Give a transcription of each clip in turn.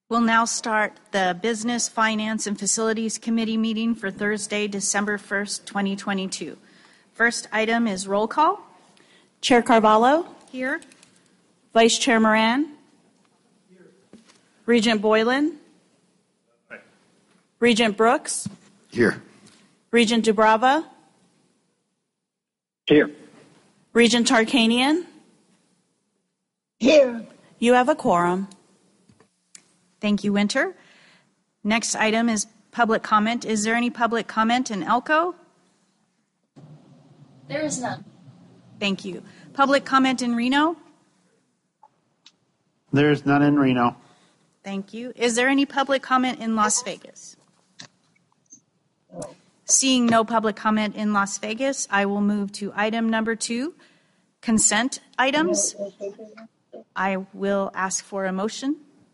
We'll now start the Business, Finance, and Facilities Committee meeting for Thursday, December 1st, 2022. First item is roll call. Chair Carvalho. Here. Vice Chair Moran. Here. Regent Boylan. Aye. Regent Brooks. Here. Regent Dubrava. Here. Regent Tarkanian. Here. You have a quorum. Thank you, Winter. Next item is public comment. Is there any public comment in Elko? There is none. Thank you. Public comment in Reno? There is none in Reno. Thank you. Is there any public comment in Las Vegas? Seeing no public comment in Las Vegas, I will move to item number 2, consent items. I will ask for a motion.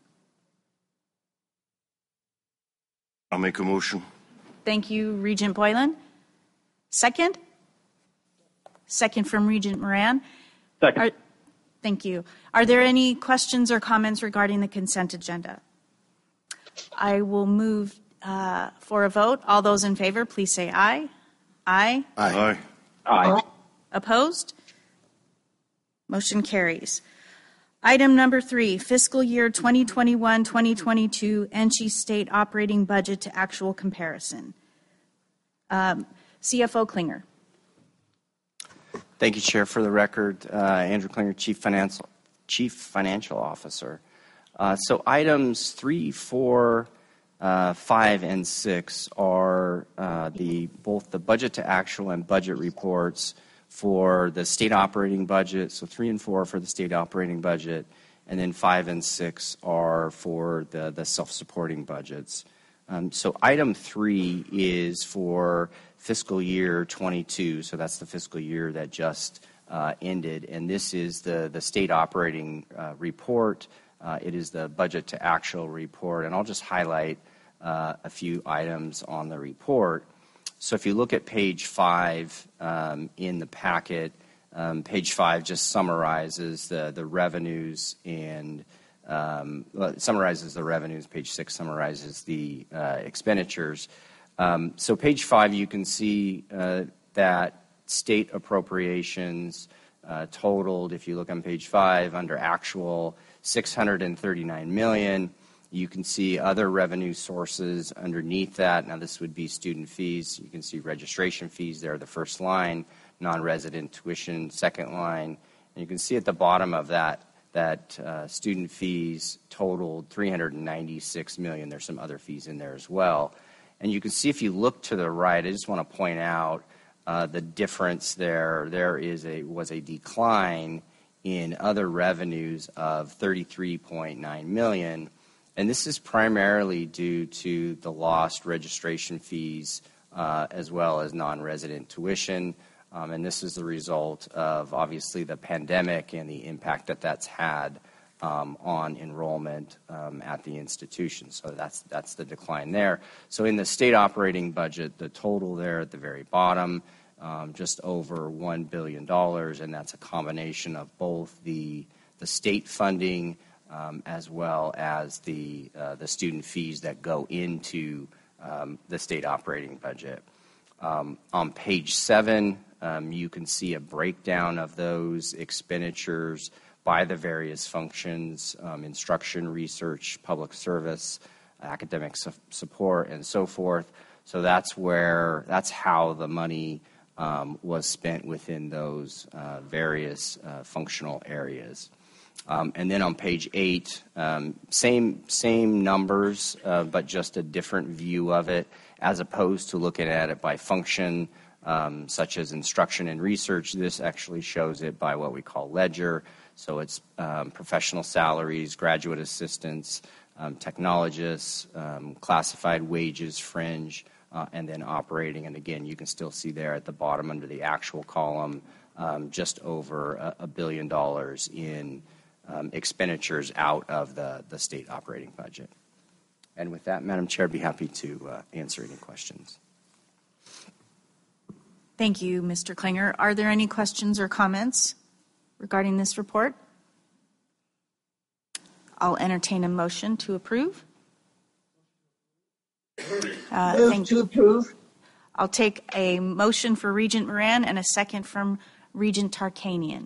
I'll make a motion. Thank you, Regent Boylan. Second? Second from Regent Moran. Second. Thank you. Are there any questions or comments regarding the consent agenda? I will move for a vote. All those in favor, please say aye. Aye. Aye. Aye. Opposed? Motion carries. Item number 3, fiscal year 2021-2022 NC State operating budget to actual comparison. CFO Klinger. Thank you, Chair. For the record, Andrew Klinger, Chief Financial Officer. So items 3, 4, 5, and 6 are both the budget to actual and budget reports for the state operating budget. So 3 and 4 for the state operating budget, and then 5 and 6 are for the self-supporting budgets. So item 3 is for fiscal year 22. So that's the fiscal year that just ended, and this is the state operating report. It is the budget to actual report, and I'll just highlight a few items on the report. So if you look at page 5 in the packet, page 5 just summarizes the revenues and summarizes the revenues. Page 6 summarizes the expenditures. So page 5, you can see that state appropriations totaled, if you look on page 5, under actual $639 million. You can see other revenue sources underneath that. Now, this would be student fees. You can see registration fees there, the first line, non-resident tuition, second line. And you can see at the bottom of that student fees totaled $396 million. There's some other fees in there as well. And you can see if you look to the right, I just want to point out the difference there. There was a decline in other revenues of $33.9 million. And this is primarily due to the lost registration fees as well as non-resident tuition. And this is the result of, obviously, the pandemic and the impact that that's had on enrollment at the institution. So that's the decline there. So in the state operating budget, the total there at the very bottom, just over $1 billion, and that's a combination of both the state funding as well as the student fees that go into the state operating budget. On page 7, you can see a breakdown of those expenditures by the various functions, instruction, research, public service, academic support, and so forth. So that's how the money was spent within those various functional areas. And then on page 8, same numbers, but just a different view of it, as opposed to looking at it by function, such as instruction and research. This actually shows it by what we call ledger. So it's professional salaries, graduate assistants, technologists, classified wages, fringe, and then operating. And again, you can still see there at the bottom under the actual column, just over $1 billion in expenditures out of the state operating budget. And with that, Madam Chair, I'd be happy to answer any questions. Thank you, Mr. Klinger. Are there any questions or comments regarding this report? I'll entertain a motion to approve. Move to approve. I'll take a motion for Regent Moran and a second from Regent Tarkanian.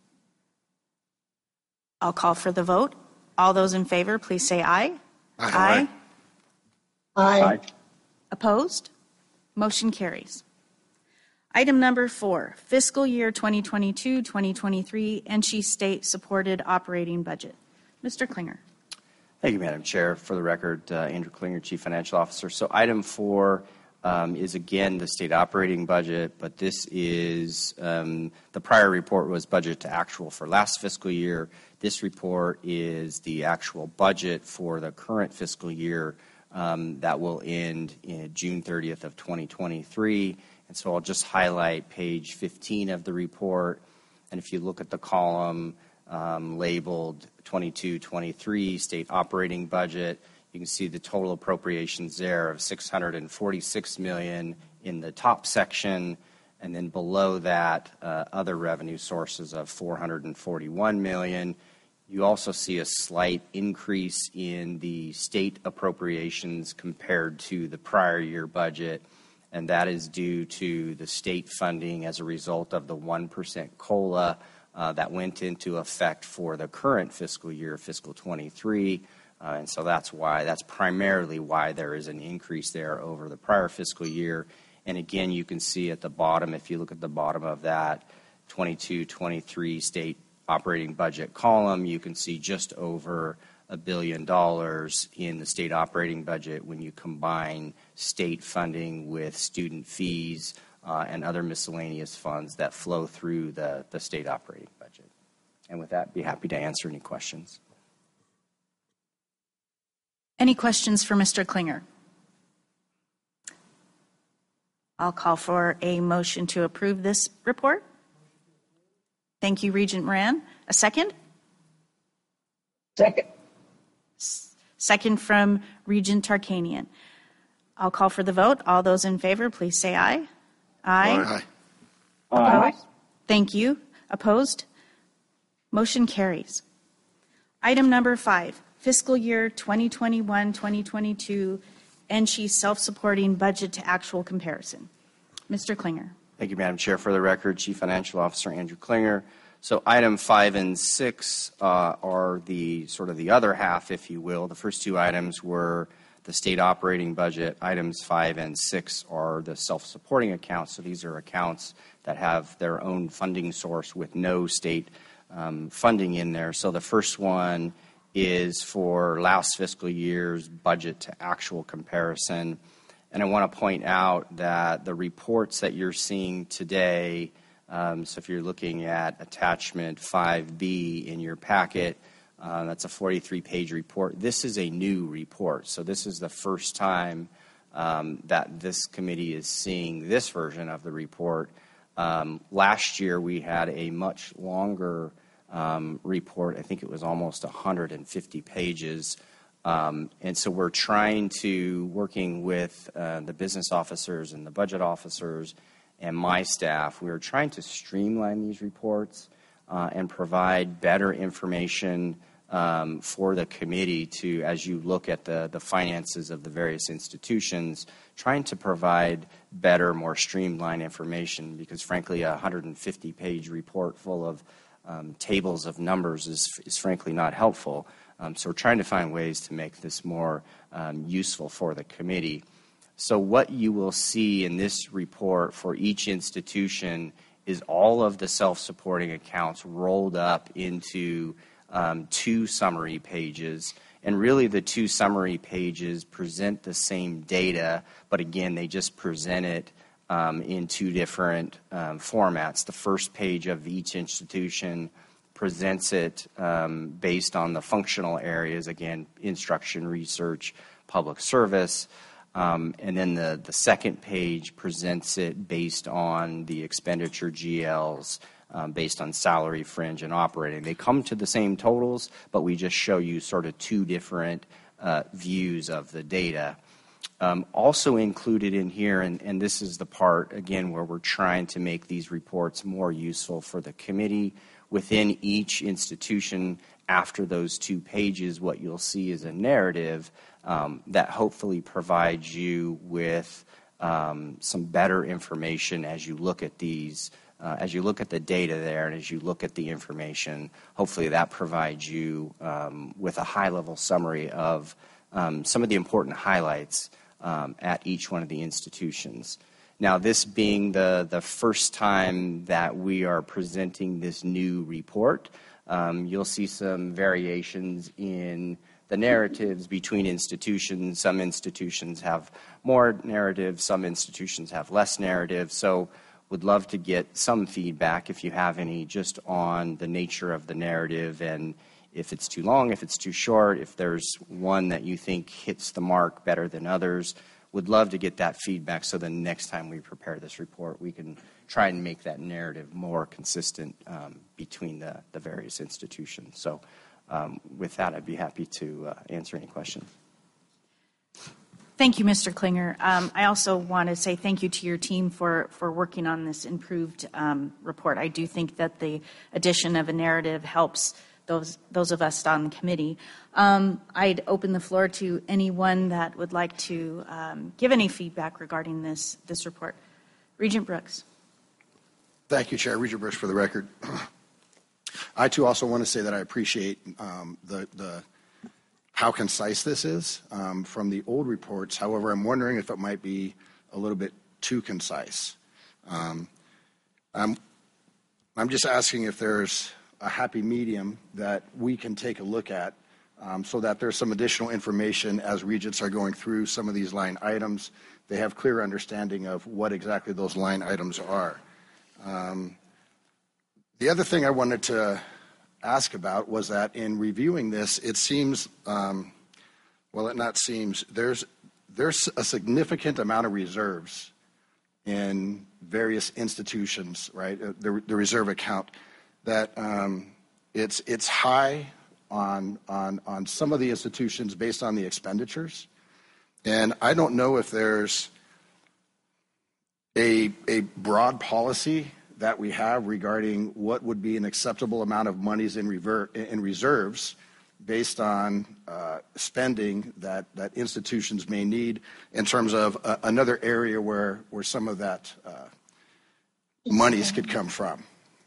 I'll call for the vote. All those in favor, please say aye. Aye. Aye. Opposed? Motion carries. Item number 4, fiscal year 2022-2023 NSHE state-supported operating budget. Mr. Klinger. Thank you, Madam Chair. For the record, Andrew Klinger, Chief Financial Officer. So item 4 is, again, the state operating budget, but this is the prior report was budget to actual for last fiscal year. This report is the actual budget for the current fiscal year that will end in June 30th of 2023. And so I'll just highlight page 15 of the report. And if you look at the column labeled 22-23 state operating budget, you can see the total appropriations there of $646 million in the top section, and then below that, other revenue sources of $441 million. You also see a slight increase in the state appropriations compared to the prior year budget, and that is due to the state funding as a result of the 1% COLA that went into effect for the current fiscal year, fiscal 23. And so that's primarily why there is an increase there over the prior fiscal year. And again, you can see at the bottom, if you look at the bottom of that 22-23 state operating budget column, you can see just over $1 billion in the state operating budget when you combine state funding with student fees and other miscellaneous funds that flow through the state operating budget. And with that, be happy to answer any questions. Any questions for Mr. Klinger? I'll call for a motion to approve this report. Thank you, Regent Moran. A second? Second. Second from Regent Tarkanian. I'll call for the vote. All those in favor, please say aye. Aye. Aye. Thank you. Opposed? Motion carries. Item number 5, fiscal year 2021-2022 NSHE self-supporting budget to actual comparison. Mr. Klinger. Thank you, Madam Chair. For the record, Chief Financial Officer Andrew Klinger. So item 5 and 6 are the sort of the other half, if you will. The first two items were the state operating budget. Items 5 and 6 are the self-supporting accounts. So these are accounts that have their own funding source with no state funding in there. So the first one is for last fiscal year's budget to actual comparison. And I want to point out that the reports that you're seeing today, so if you're looking at attachment 5B in your packet, that's a 43-page report. This is a new report. So this is the first time that this committee is seeing this version of the report. Last year we had a much longer report. I think it was almost 150 pages. And so we're working with the business officers and the budget officers and my staff, we're trying to streamline these reports and provide better information for the committee to, as you look at the finances of the various institutions, trying to provide better, more streamlined information because, frankly, a 150-page report full of tables of numbers is frankly not helpful. So we're trying to find ways to make this more useful for the committee. So what you will see in this report for each institution is all of the self-supporting accounts rolled up into 2 summary pages. And really the 2 summary pages present the same data, but again, they just present it in 2 different formats. The first page of each institution presents it based on the functional areas, again, instruction, research, public service. And then the second page presents it based on the expenditure GLs, based on salary, fringe, and operating. They come to the same totals, but we just show you sort of 2 different views of the data. Also included in here, and this is the part, again, where we're trying to make these reports more useful for the committee. Within each institution, after those 2 pages, what you'll see is a narrative that hopefully provides you with some better information as you look at these, as you look at the data there and as you look at the information. Hopefully that provides you with a high-level summary of some of the important highlights at each one of the institutions. Now, this being the first time that we are presenting this new report, you'll see some variations in the narratives between institutions. Some institutions have more narrative, some institutions have less narrative. So would love to get some feedback, if you have any, just on the nature of the narrative and if it's too long, if it's too short, if there's one that you think hits the mark better than others. Would love to get that feedback so the next time we prepare this report, we can try and make that narrative more consistent between the various institutions. So with that, I'd be happy to answer any questions. Thank you, Mr. Klinger. I also want to say thank you to your team for working on this improved report. I do think that the addition of a narrative helps those of us on the committee. I'd open the floor to anyone that would like to give any feedback regarding this report. Regent Brooks. Thank you, Chair. Regent Brooks for the record. I, too, also want to say that I appreciate how concise this is from the old reports. However, I'm wondering if it might be a little bit too concise. I'm just asking if there's a happy medium that we can take a look at so that there's some additional information as regents are going through some of these line items. They have clear understanding of what exactly those line items are. The other thing I wanted to ask about was that in reviewing this, it seems, there's a significant amount of reserves in various institutions, right? The reserve account that it's high on some of the institutions based on the expenditures, and I don't know if there's a broad policy that we have regarding what would be an acceptable amount of monies in reserves based on spending that institutions may need in terms of another area where some of that monies could come from.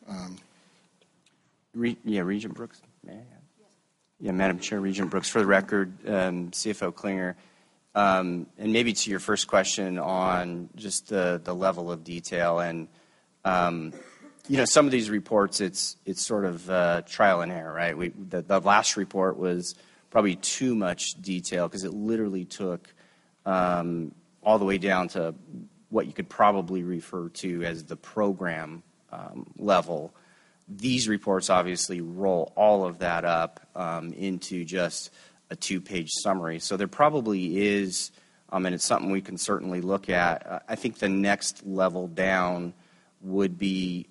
Regent Brooks. Yeah, Madam Chair, Regent Brooks. For the record, CFO Klinger, and maybe to your first question on just the level of detail and some of these reports, it's sort of trial and error, right? The last report was probably too much detail because it literally took all the way down to what you could probably refer to as the program level. These reports obviously roll all of that up into just a 2-page summary. So there probably is, and it's something we can certainly look at. I think the next level down would be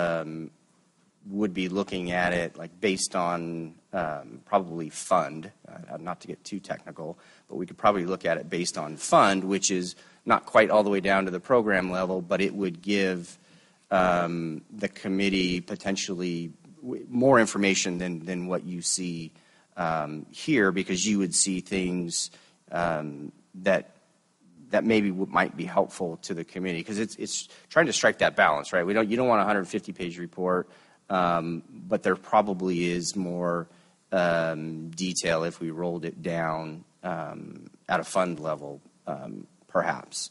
looking at it like based on probably fund, not to get too technical, but we could probably look at it based on fund, which is not quite all the way down to the program level, but it would give the committee potentially more information than what you see here, because you would see things that maybe might be helpful to the committee, because it's trying to strike that balance, right? You don't want a 150-page report, but there probably is more detail if we rolled it down at a fund level, perhaps.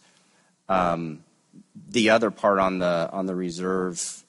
The other part on the reserve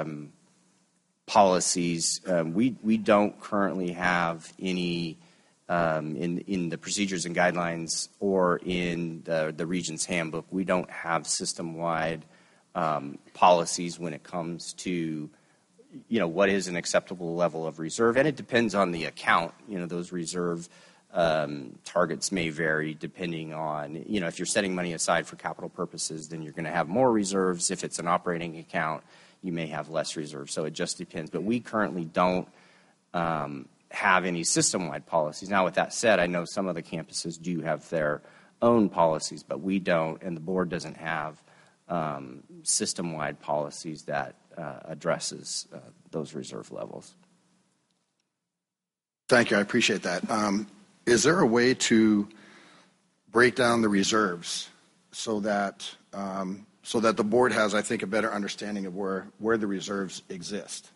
policies, we don't currently have any in the procedures and guidelines or in the Regents Handbook. We don't have system-wide policies when it comes to what is an acceptable level of reserve, and it depends on the account. Those reserve targets may vary depending on, if you're setting money aside for capital purposes, then you're going to have more reserves. If it's an operating account, you may have less reserves. So it just depends. But we currently don't have any system-wide policies. Now, with that said, I know some of the campuses do have their own policies, but we don't, and the board doesn't have system-wide policies that addresses those reserve levels. Thank you. I appreciate that. Is there a way to break down the reserves so that the board has, I think, a better understanding of where the reserves exist?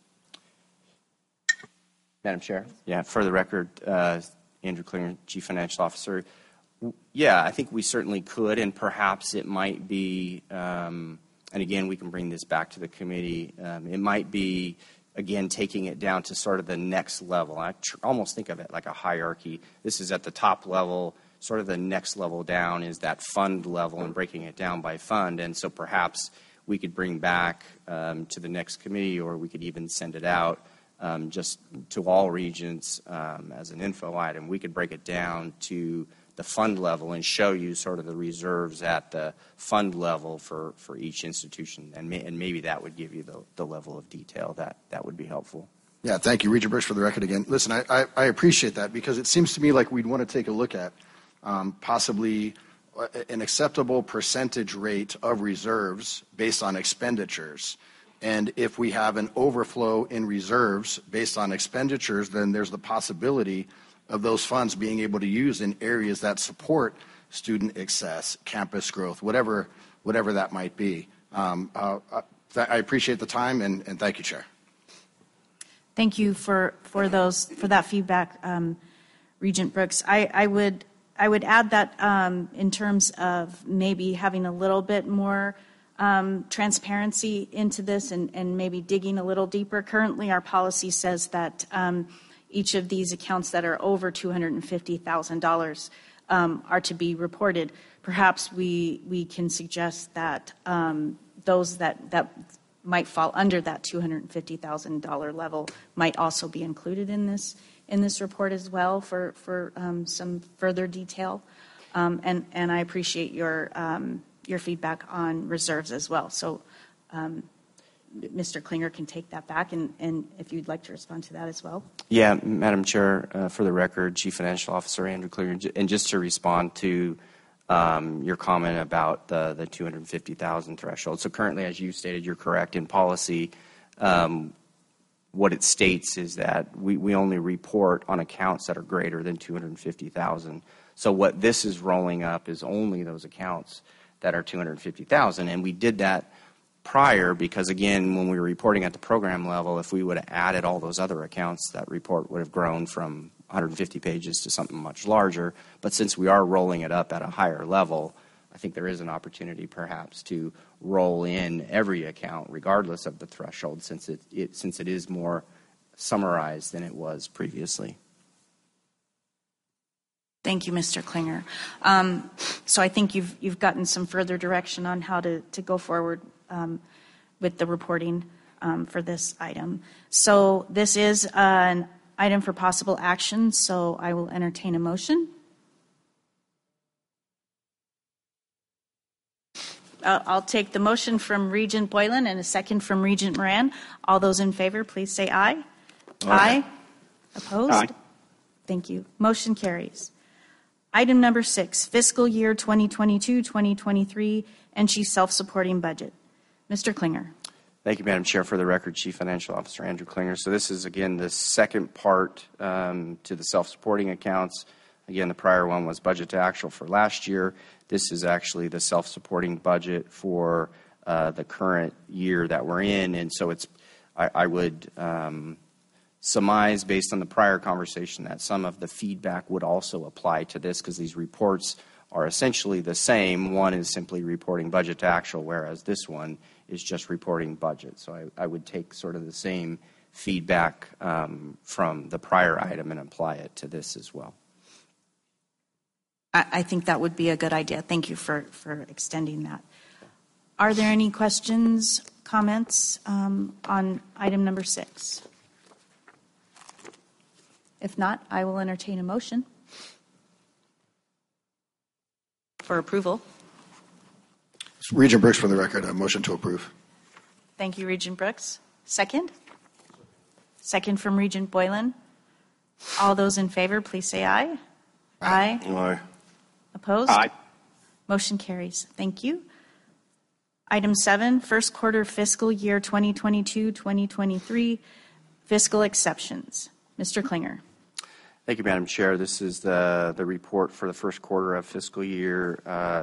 Madam Chair? Yeah, for the record, Andrew Klinger, Chief Financial Officer. Yeah, I think we certainly could, and perhaps it might be, and again, we can bring this back to the committee, it might be, again, taking it down to sort of the next level. I almost think of it like a hierarchy. This is at the top level. Sort of the next level down is that fund level and breaking it down by fund. And so perhaps we could bring back to the next committee, or we could even send it out just to all regions as an info item. We could break it down to the fund level and show you sort of the reserves at the fund level for each institution. And maybe that would give you the level of detail that would be helpful. Yeah, thank you. Regent Brooks, for the record again. Listen, I appreciate that, because it seems to me like we'd want to take a look at possibly an acceptable percentage rate of reserves based on expenditures. And if we have an overflow in reserves based on expenditures, then there's the possibility of those funds being able to use in areas that support student access, campus growth, whatever that might be. I appreciate the time, and thank you, Chair. Thank you for that feedback, Regent Brooks. I would add that in terms of maybe having a little bit more transparency into this and maybe digging a little deeper. Currently, our policy says that each of these accounts that are over $250,000 are to be reported. Perhaps we can suggest that those that might fall under that $250,000 level might also be included in this report as well for some further detail. And I appreciate your feedback on reserves as well. So Mr. Klinger can take that back, and if you'd like to respond to that as well. Yeah, Madam Chair, for the record, Chief Financial Officer Andrew Klinger, and just to respond to your comment about the 250,000 threshold. So currently, as you stated, you're correct. In policy, what it states is that we only report on accounts that are greater than 250,000. So what this is rolling up is only those accounts that are 250,000, and we did that prior because, again, when we were reporting at the program level, if we would have added all those other accounts, that report would have grown from 150 pages to something much larger. But since we are rolling it up at a higher level, I think there is an opportunity perhaps to roll in every account regardless of the threshold, since it is more summarized than it was previously. Thank you, Mr. Klinger. So I think you've gotten some further direction on how to go forward with the reporting for this item. So this is an item for possible action, so I will entertain a motion. I'll take the motion from Regent Boylan and a second from Regent Moran. All those in favor, please say aye. Aye. Opposed? Aye. Thank you. Motion carries. Item number 6, fiscal year 2022-2023, NSHE self-supporting budget. Mr. Klinger. Thank you, Madam Chair. For the record, Chief Financial Officer Andrew Klinger. So this is, again, the second part to the self-supporting accounts. Again, the prior one was budget to actual for last year. This is actually the self-supporting budget for the current year that we're in. And so I would surmise, based on the prior conversation, that some of the feedback would also apply to this, because these reports are essentially the same. One is simply reporting budget to actual, whereas this one is just reporting budget. So I would take sort of the same feedback from the prior item and apply it to this as well. I think that would be a good idea. Thank you for extending that. Are there any questions, comments on item number 6? If not, I will entertain a motion for approval. Regent Brooks, for the record, a motion to approve. Thank you, Regent Brooks. Second? Second from Regent Boylan. All those in favor, please say aye. Aye. Aye. Opposed? Aye. Motion carries. Thank you. Item 7, first quarter fiscal year 2022-2023, fiscal exceptions. Mr. Klinger. Thank you, Madam Chair. This is the report for the first quarter of fiscal year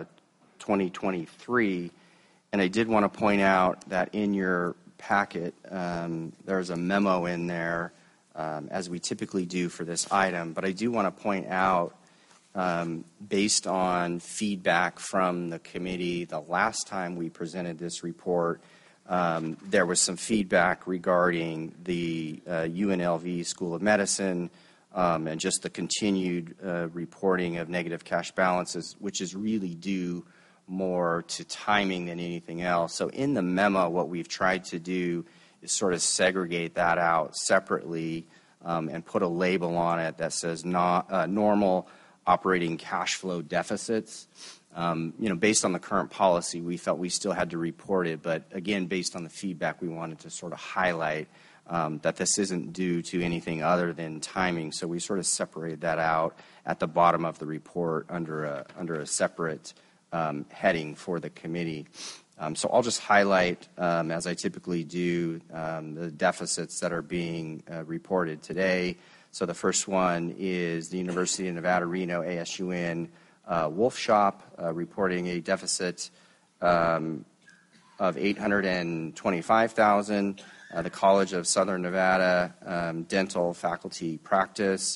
2023. And I did want to point out that in your packet, there's a memo in there, as we typically do for this item. But I do want to point out, based on feedback from the committee, the last time we presented this report, there was some feedback regarding the UNLV School of Medicine and just the continued reporting of negative cash balances, which is really due more to timing than anything else. So in the memo, what we've tried to do is sort of segregate that out separately and put a label on it that says normal operating cash flow deficits. Based on the current policy, we felt we still had to report it, but again, based on the feedback, we wanted to sort of highlight that this isn't due to anything other than timing. So we sort of separated that out at the bottom of the report under a separate heading for the committee. So I'll just highlight, as I typically do, the deficits that are being reported today. So the first one is the University of Nevada, Reno, ASUN Wolf Shop, reporting a deficit of $825,000. The College of Southern Nevada Dental Faculty Practice,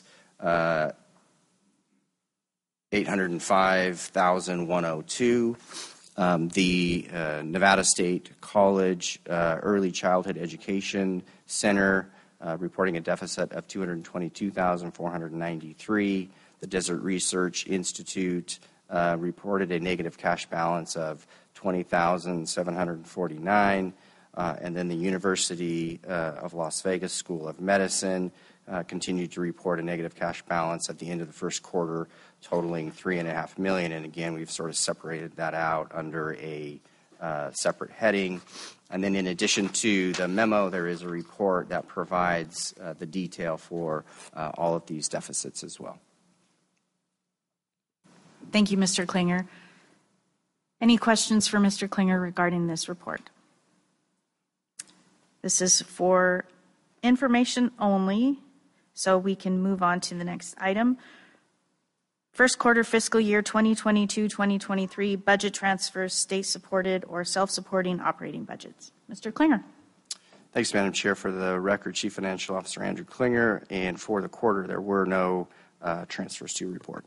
$805,102. The Nevada State College Early Childhood Education Center, reporting a deficit of $222,493. The Desert Research Institute reported a negative cash balance of $20,749. And then the University of Las Vegas School of Medicine continued to report a negative cash balance at the end of the first quarter, totaling $3.5 million. And again, we've sort of separated that out under a separate heading. And then in addition to the memo, there is a report that provides the detail for all of these deficits as well. Thank you, Mr. Klinger. Any questions for Mr. Klinger regarding this report? This is for information only, so we can move on to the next item. First quarter fiscal year 2022-2023 budget transfers, state-supported or self-supporting operating budgets. Mr. Klinger. Thanks, Madam Chair. For the record, Chief Financial Officer Andrew Klinger, and for the quarter, there were no transfers to report.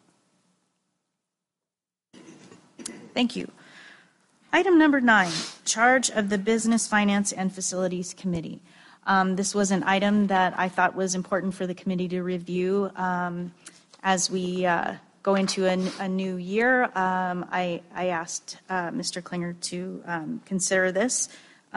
Thank you. Item number 9, charge of the Business, Finance, and Facilities Committee. This was an item that I thought was important for the committee to review as we go into a new year. I asked Mr. Klinger to consider this,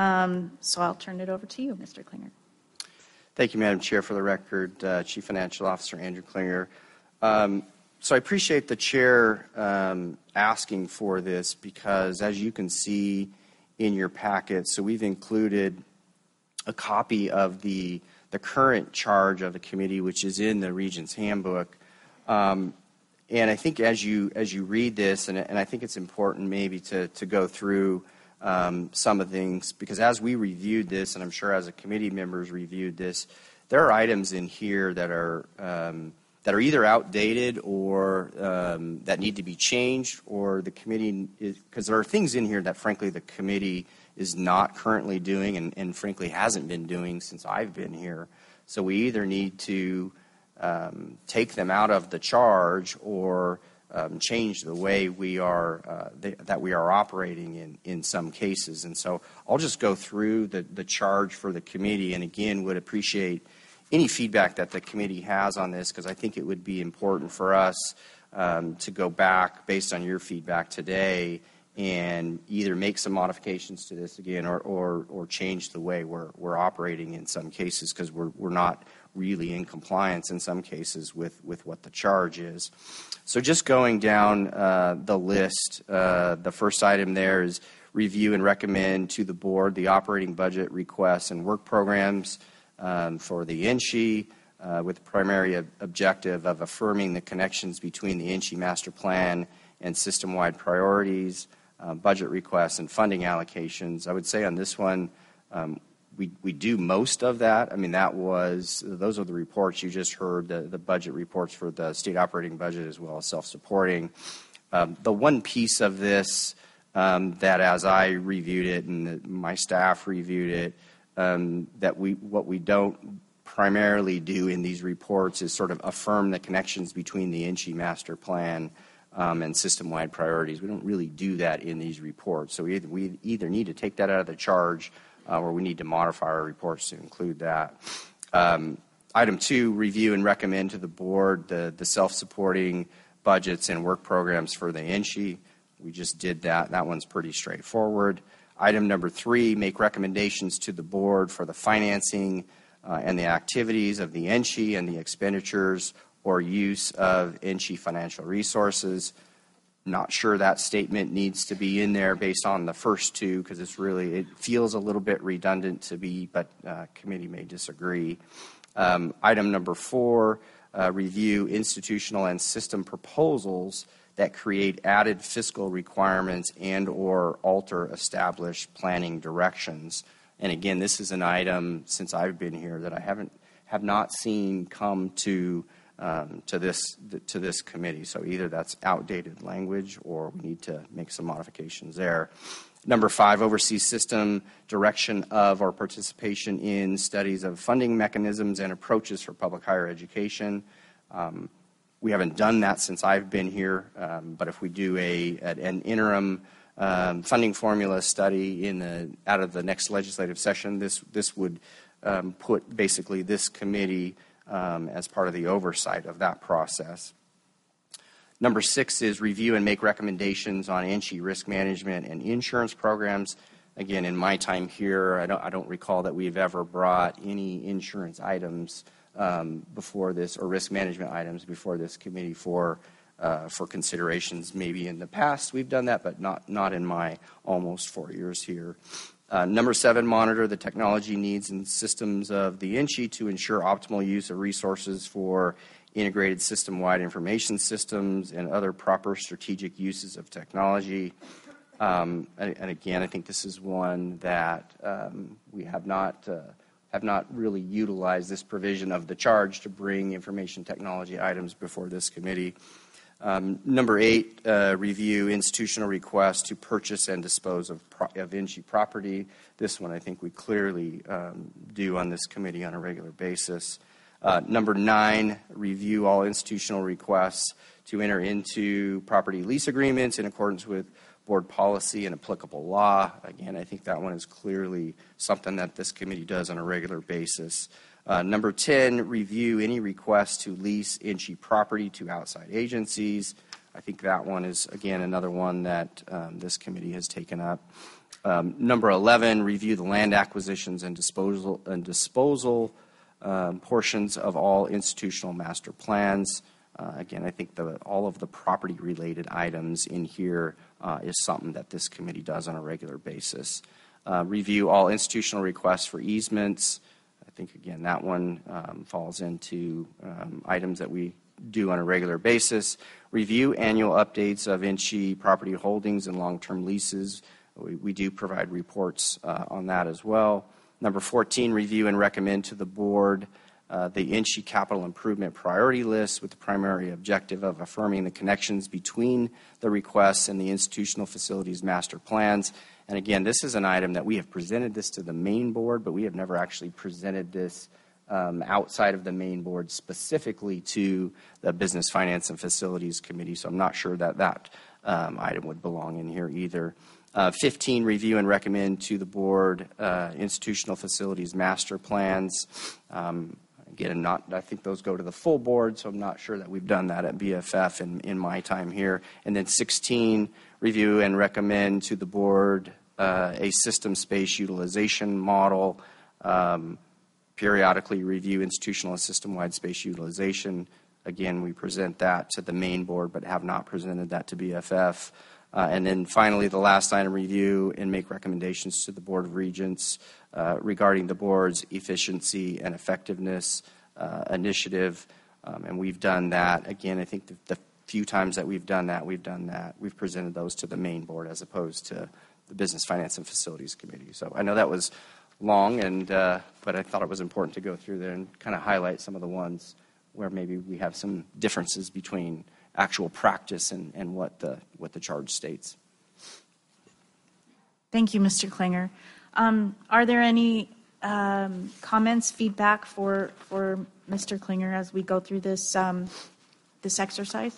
so I'll turn it over to you, Mr. Klinger. Thank you, Madam Chair. For the record, Chief Financial Officer Andrew Klinger. So I appreciate the chair asking for this because, as you can see in your packet, so we've included a copy of the current charge of the committee, which is in the Regent's Handbook. And I think as you read this, and I think it's important maybe to go through some of the things, because as we reviewed this, and I'm sure as a committee members reviewed this, there are items in here that are either outdated or that need to be changed, or the committee because there are things in here that frankly the committee is not currently doing and frankly hasn't been doing since I've been here. So we either need to take them out of the charge or change the way we are that we are operating in some cases. And so I'll just go through the charge for the committee, and again would appreciate any feedback that the committee has on this, because I think it would be important for us to go back based on your feedback today and either make some modifications to this again or change the way we're operating in some cases, because we're not really in compliance in some cases with what the charge is. So just going down the list, the first item there is review and recommend to the board the operating budget requests and work programs for the INSHE, with the primary objective of affirming the connections between the INSHE master plan and system-wide priorities, budget requests, and funding allocations. I would say on this one, we do most of that. I mean, those are the reports you just heard, the budget reports for the state operating budget as well as self-supporting. The one piece of this that as I reviewed it and my staff reviewed it, what we don't primarily do in these reports is sort of affirm the connections between the INCHE master plan and system-wide priorities. We don't really do that in these reports. So we either need to take that out of the charge or we need to modify our reports to include that. Item 2, review and recommend to the board the self-supporting budgets and work programs for the INCHE. We just did that. That one's pretty straightforward. Item number 3, make recommendations to the board for the financing and the activities of the INCHE and the expenditures or use of INCHE financial resources. Not sure that statement needs to be in there based on the first 2 because it feels a little bit redundant to be, but committee may disagree. Item number 4, review institutional and system proposals that create added fiscal requirements and or alter established planning directions. And again, this is an item since I've been here that I have not seen come to this committee. So either that's outdated language or we need to make some modifications there. Number 5, oversee system direction of or participation in studies of funding mechanisms and approaches for public higher education. We haven't done that since I've been here, but if we do an interim funding formula study out of the next legislative session, this would put basically this committee as part of the oversight of that process. Number 6 is review and make recommendations on INCHE risk management and insurance programs. Again, in my time here, I don't recall that we've ever brought any insurance items before this or risk management items before this committee for considerations. Maybe in the past we've done that, but not in my almost 4 years here. Number 7, monitor the technology needs and systems of the INCHE to ensure optimal use of resources for integrated system-wide information systems and other proper strategic uses of technology. And again, I think this is one that we have not really utilized this provision of the charge to bring information technology items before this committee. Number 8, review institutional requests to purchase and dispose of INCHE property. This one I think we clearly do on this committee on a regular basis. Number 9, review all institutional requests to enter into property lease agreements in accordance with board policy and applicable law. Again, I think that one is clearly something that this committee does on a regular basis. Number 10, review any requests to lease INCHE property to outside agencies. I think that one is, again, another one that this committee has taken up. Number 11, review the land acquisitions and disposal portions of all institutional master plans. Again, I think all of the property-related items in here is something that this committee does on a regular basis. Review all institutional requests for easements. I think, again, that one falls into items that we do on a regular basis. Review annual updates of INCHE property holdings and long-term leases. We do provide reports on that as well. Number 14, review and recommend to the board the INCHE capital improvement priority list with the primary objective of affirming the connections between the requests and the institutional facilities master plans. And again, this is an item that we have presented this to the main board, but we have never actually presented this outside of the main board specifically to the Business, Finance, and Facilities Committee. So I'm not sure that item would belong in here either. 15, review and recommend to the board institutional facilities master plans. Again, I think those go to the full board, so I'm not sure that we've done that at BFF in my time here. And then 16, review and recommend to the board a system space utilization model. Periodically review institutional and system-wide space utilization. Again, we present that to the main board, but have not presented that to BFF. And then finally, the last item, review and make recommendations to the Board of Regents regarding the board's efficiency and effectiveness initiative. And we've done that. Again, I think the few times that we've done that. We've presented those to the main board as opposed to the Business, Finance, and Facilities Committee. So I know that was long, but I thought it was important to go through there and kind of highlight some of the ones where maybe we have some differences between actual practice and what the charge states. Thank you, Mr. Klinger. Are there any comments, feedback for Mr. Klinger as we go through this this exercise?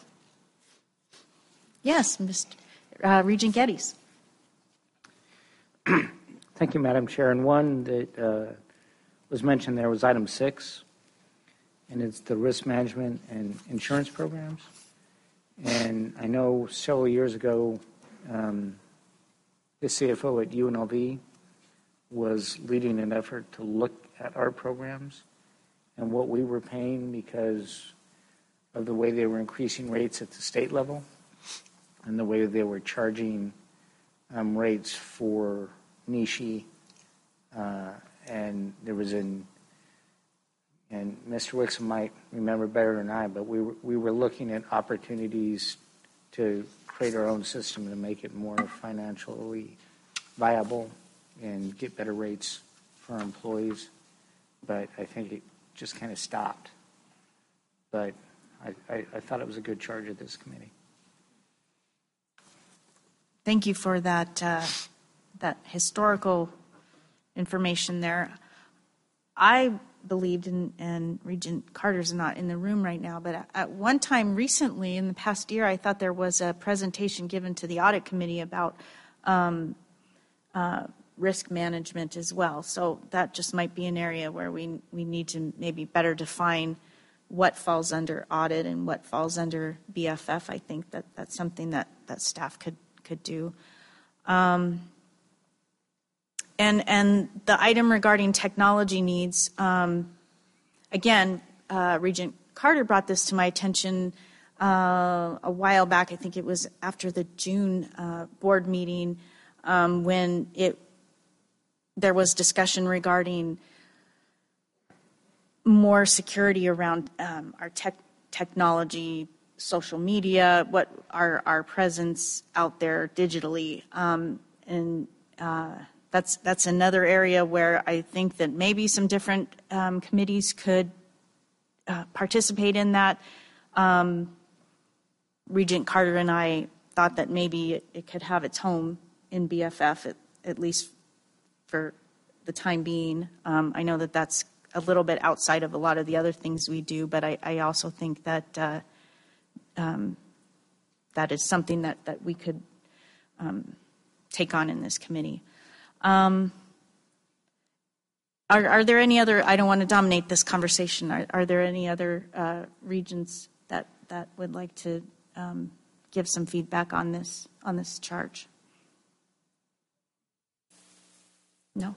Yes, Regent Geddes. Thank you, Madam Chair. And one that was mentioned there was item 6, and it's the risk management and insurance programs. And I know several years ago, the CFO at UNLV was leading an effort to look at our programs and what we were paying because of the way they were increasing rates at the state level and the way they were charging rates for NISHI. And there was and Mr. Wixom might remember better than I, but we were looking at opportunities to create our own system to make it more financially viable and get better rates for our employees. But I think it just kind of stopped. But I thought it was a good charge of this committee. Thank you for that that historical information there. I believed in, and Regent Carter's not in the room right now, but at one time recently in the past year, I thought there was a presentation given to the audit committee about risk management as well. So that just might be an area where we need to maybe better define what falls under audit and what falls under BFF. I think that's something that staff could do. And the item regarding technology needs, again, Regent Carter brought this to my attention a while back. I think it was after the June board meeting when there was discussion regarding more security around our technology, social media, what our presence out there digitally, and that's another area where I think that maybe some different committees could participate in that. Regent Carter and I thought that maybe it could have its home in BFF, at least for the time being. I know that that's a little bit outside of a lot of the other things we do, but I also think that that is something that we could take on in this committee. Are there any other, I don't want to dominate this conversation, are there any other regions that would like to give some feedback on this charge? No?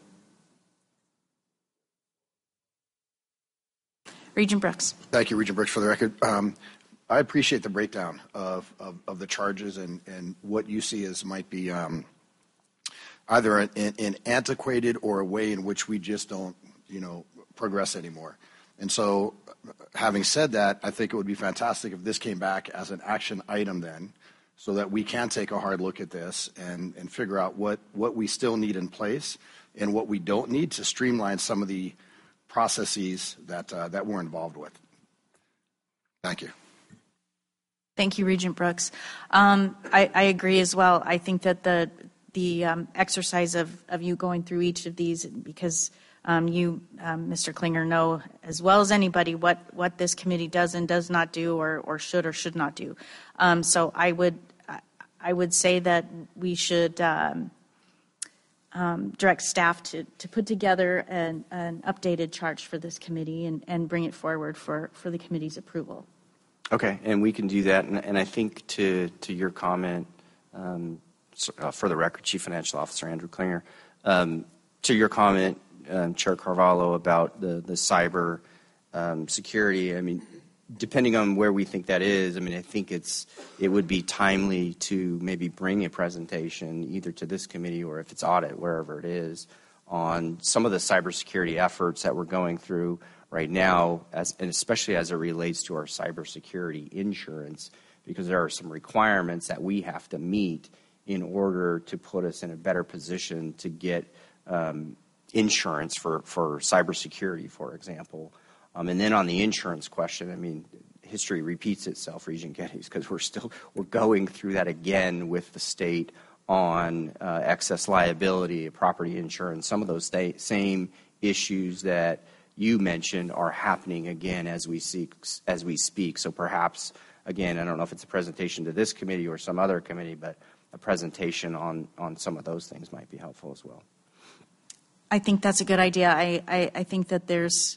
Regent Brooks. Thank you, Regent Brooks, for the record. I appreciate the breakdown of the charges and what you see as might be either an antiquated or a way in which we just don't, progress anymore. And so, having said that, I think it would be fantastic if this came back as an action item then, so that we can take a hard look at this and figure out what we still need in place and what we don't need to streamline some of the processes that we're involved with. Thank you. Thank you, Regent Brooks. I agree as well. I think that the exercise of you going through each of these, because you, Mr. Klinger, know as well as anybody what this committee does and does not do or should not do. So I would say that we should direct staff to put together an updated charge for this committee and bring it forward for the committee's approval. Okay, and we can do that. And I think to your comment, for the record, Chief Financial Officer Andrew Klinger, to your comment, Chair Carvalho, about the cyber security, I mean, depending on where we think that is, I mean, I think it would be timely to maybe bring a presentation either to this committee or if it's audit, wherever it is, on some of the cybersecurity efforts that we're going through right now, and especially as it relates to our cybersecurity insurance, because there are some requirements that we have to meet in order to put us in a better position to get insurance for cybersecurity, for example. And then on the insurance question, I mean, history repeats itself, Regent Geddes, because we're going through that again with the state on excess liability, property insurance. Some of those same issues that you mentioned are happening again as we speak. So perhaps, again, I don't know if it's a presentation to this committee or some other committee, but a presentation on some of those things might be helpful as well. I think that's a good idea. I think that there's,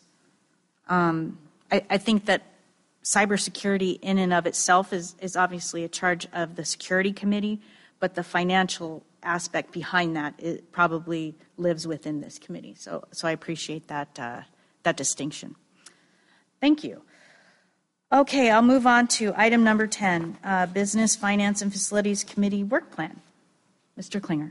I think that cybersecurity in and of itself is obviously a charge of the security committee, but the financial aspect behind that it probably lives within this committee. So I appreciate that distinction. Thank you. Okay, I'll move on to item number 10, Business, Finance, and Facilities Committee Work Plan. Mr. Klinger.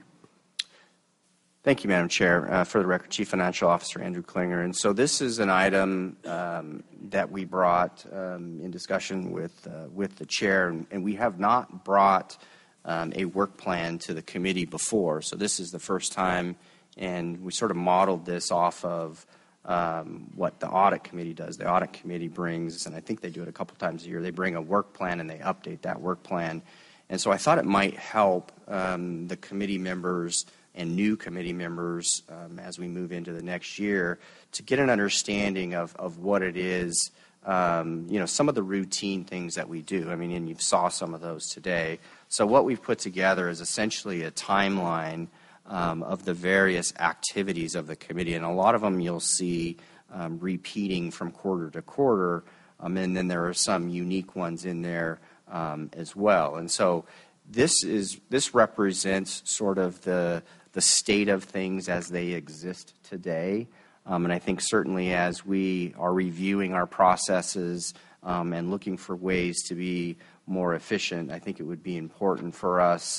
Thank you, Madam Chair. For the record, Chief Financial Officer Andrew Klinger. And so this is an item that we brought in discussion with the chair, and we have not brought a work plan to the committee before. So this is the first time, and we sort of modeled this off of what the audit committee does. The audit committee brings, and I think they do it a couple times a year, they bring a work plan and they update that work plan. And so I thought it might help the committee members and new committee members as we move into the next year to get an understanding of what it is, some of the routine things that we do. I mean, and you saw some of those today. So what we've put together is essentially a timeline of the various activities of the committee, and a lot of them you'll see repeating from quarter to quarter, and then there are some unique ones in there as well. And so this represents sort of the state of things as they exist today, and I think certainly as we are reviewing our processes and looking for ways to be more efficient, I think it would be important for us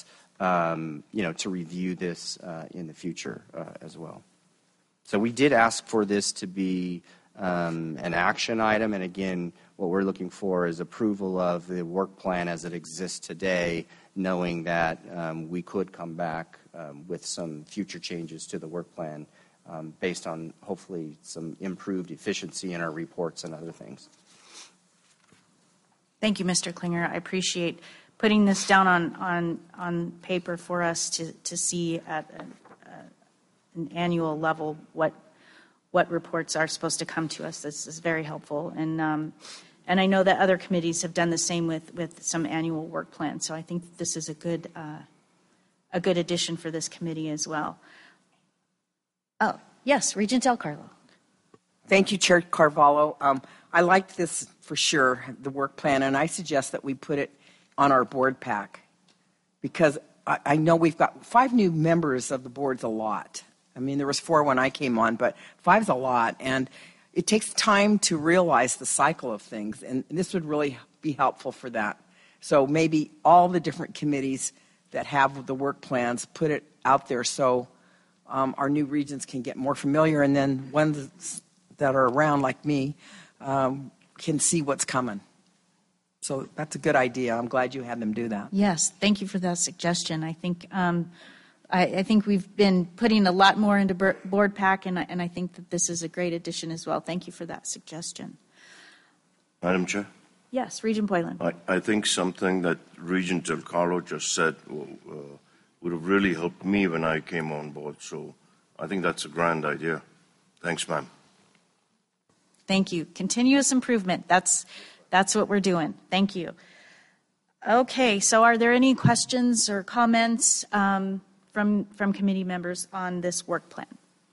to review this in the future as well. So we did ask for this to be an action item, and again, what we're looking for is approval of the work plan as it exists today, knowing that we could come back with some future changes to the work plan based on hopefully some improved efficiency in our reports and other things. Thank you, Mr. Klinger. I appreciate putting this down on paper for us to see at an annual level what reports are supposed to come to us. This is very helpful, and I know that other committees have done the same with some annual work plans. So I think this is a good addition for this committee as well. Oh yes, Regent Del Carlo. Thank you, Chair Carvalho. I liked this for sure, the work plan, and I suggest that we put it on our board pack, because I know we've got 5 new members of the board's a lot. I mean, there was 4 when I came on, but 5's a lot, and it takes time to realize the cycle of things, and this would really be helpful for that. So maybe all the different committees that have the work plans, put it out there so our new regions can get more familiar, and then ones that are around like me can see what's coming. So that's a good idea. I'm glad you had them do that. Yes, thank you for that suggestion. I think I think we've been putting a lot more into board pack, and I think that this is a great addition as well. Thank you for that suggestion. Madam Chair? Yes, Regent Boylan. I think something that Regent Del Carlo just said would have really helped me when I came on board. So I think that's a grand idea. Thanks, ma'am. Thank you. Continuous improvement. That's what we're doing. Thank you. Okay, so are there any questions or comments from committee members on this work plan?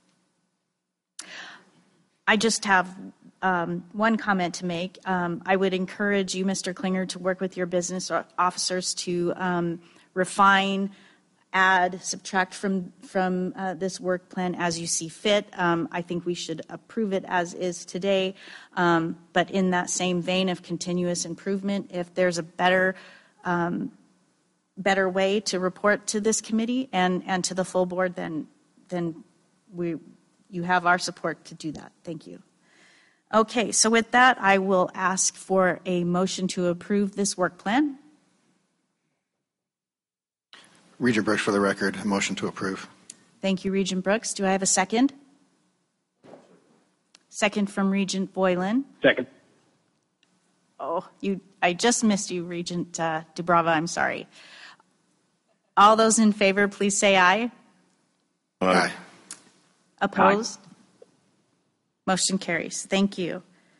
I just have one comment to make. I would encourage you, Mr. Klinger, to work with your business officers to refine, add, subtract from this work plan as you see fit. I think we should approve it as is today, but in that same vein of continuous improvement, if there's a better way to report to this committee and to the full board, then you have our support to do that. Thank you. Okay, so with that, I will ask for a motion to approve this work plan. Regent Brooks, for the record, a motion to approve. Thank you, Regent Brooks. Do I have a second? Second from Regent Boylan. Second. Oh, I just missed you, Regent Dubrava. I'm sorry. All those in favor, please say aye. Aye. Opposed? Motion carries. Thank you.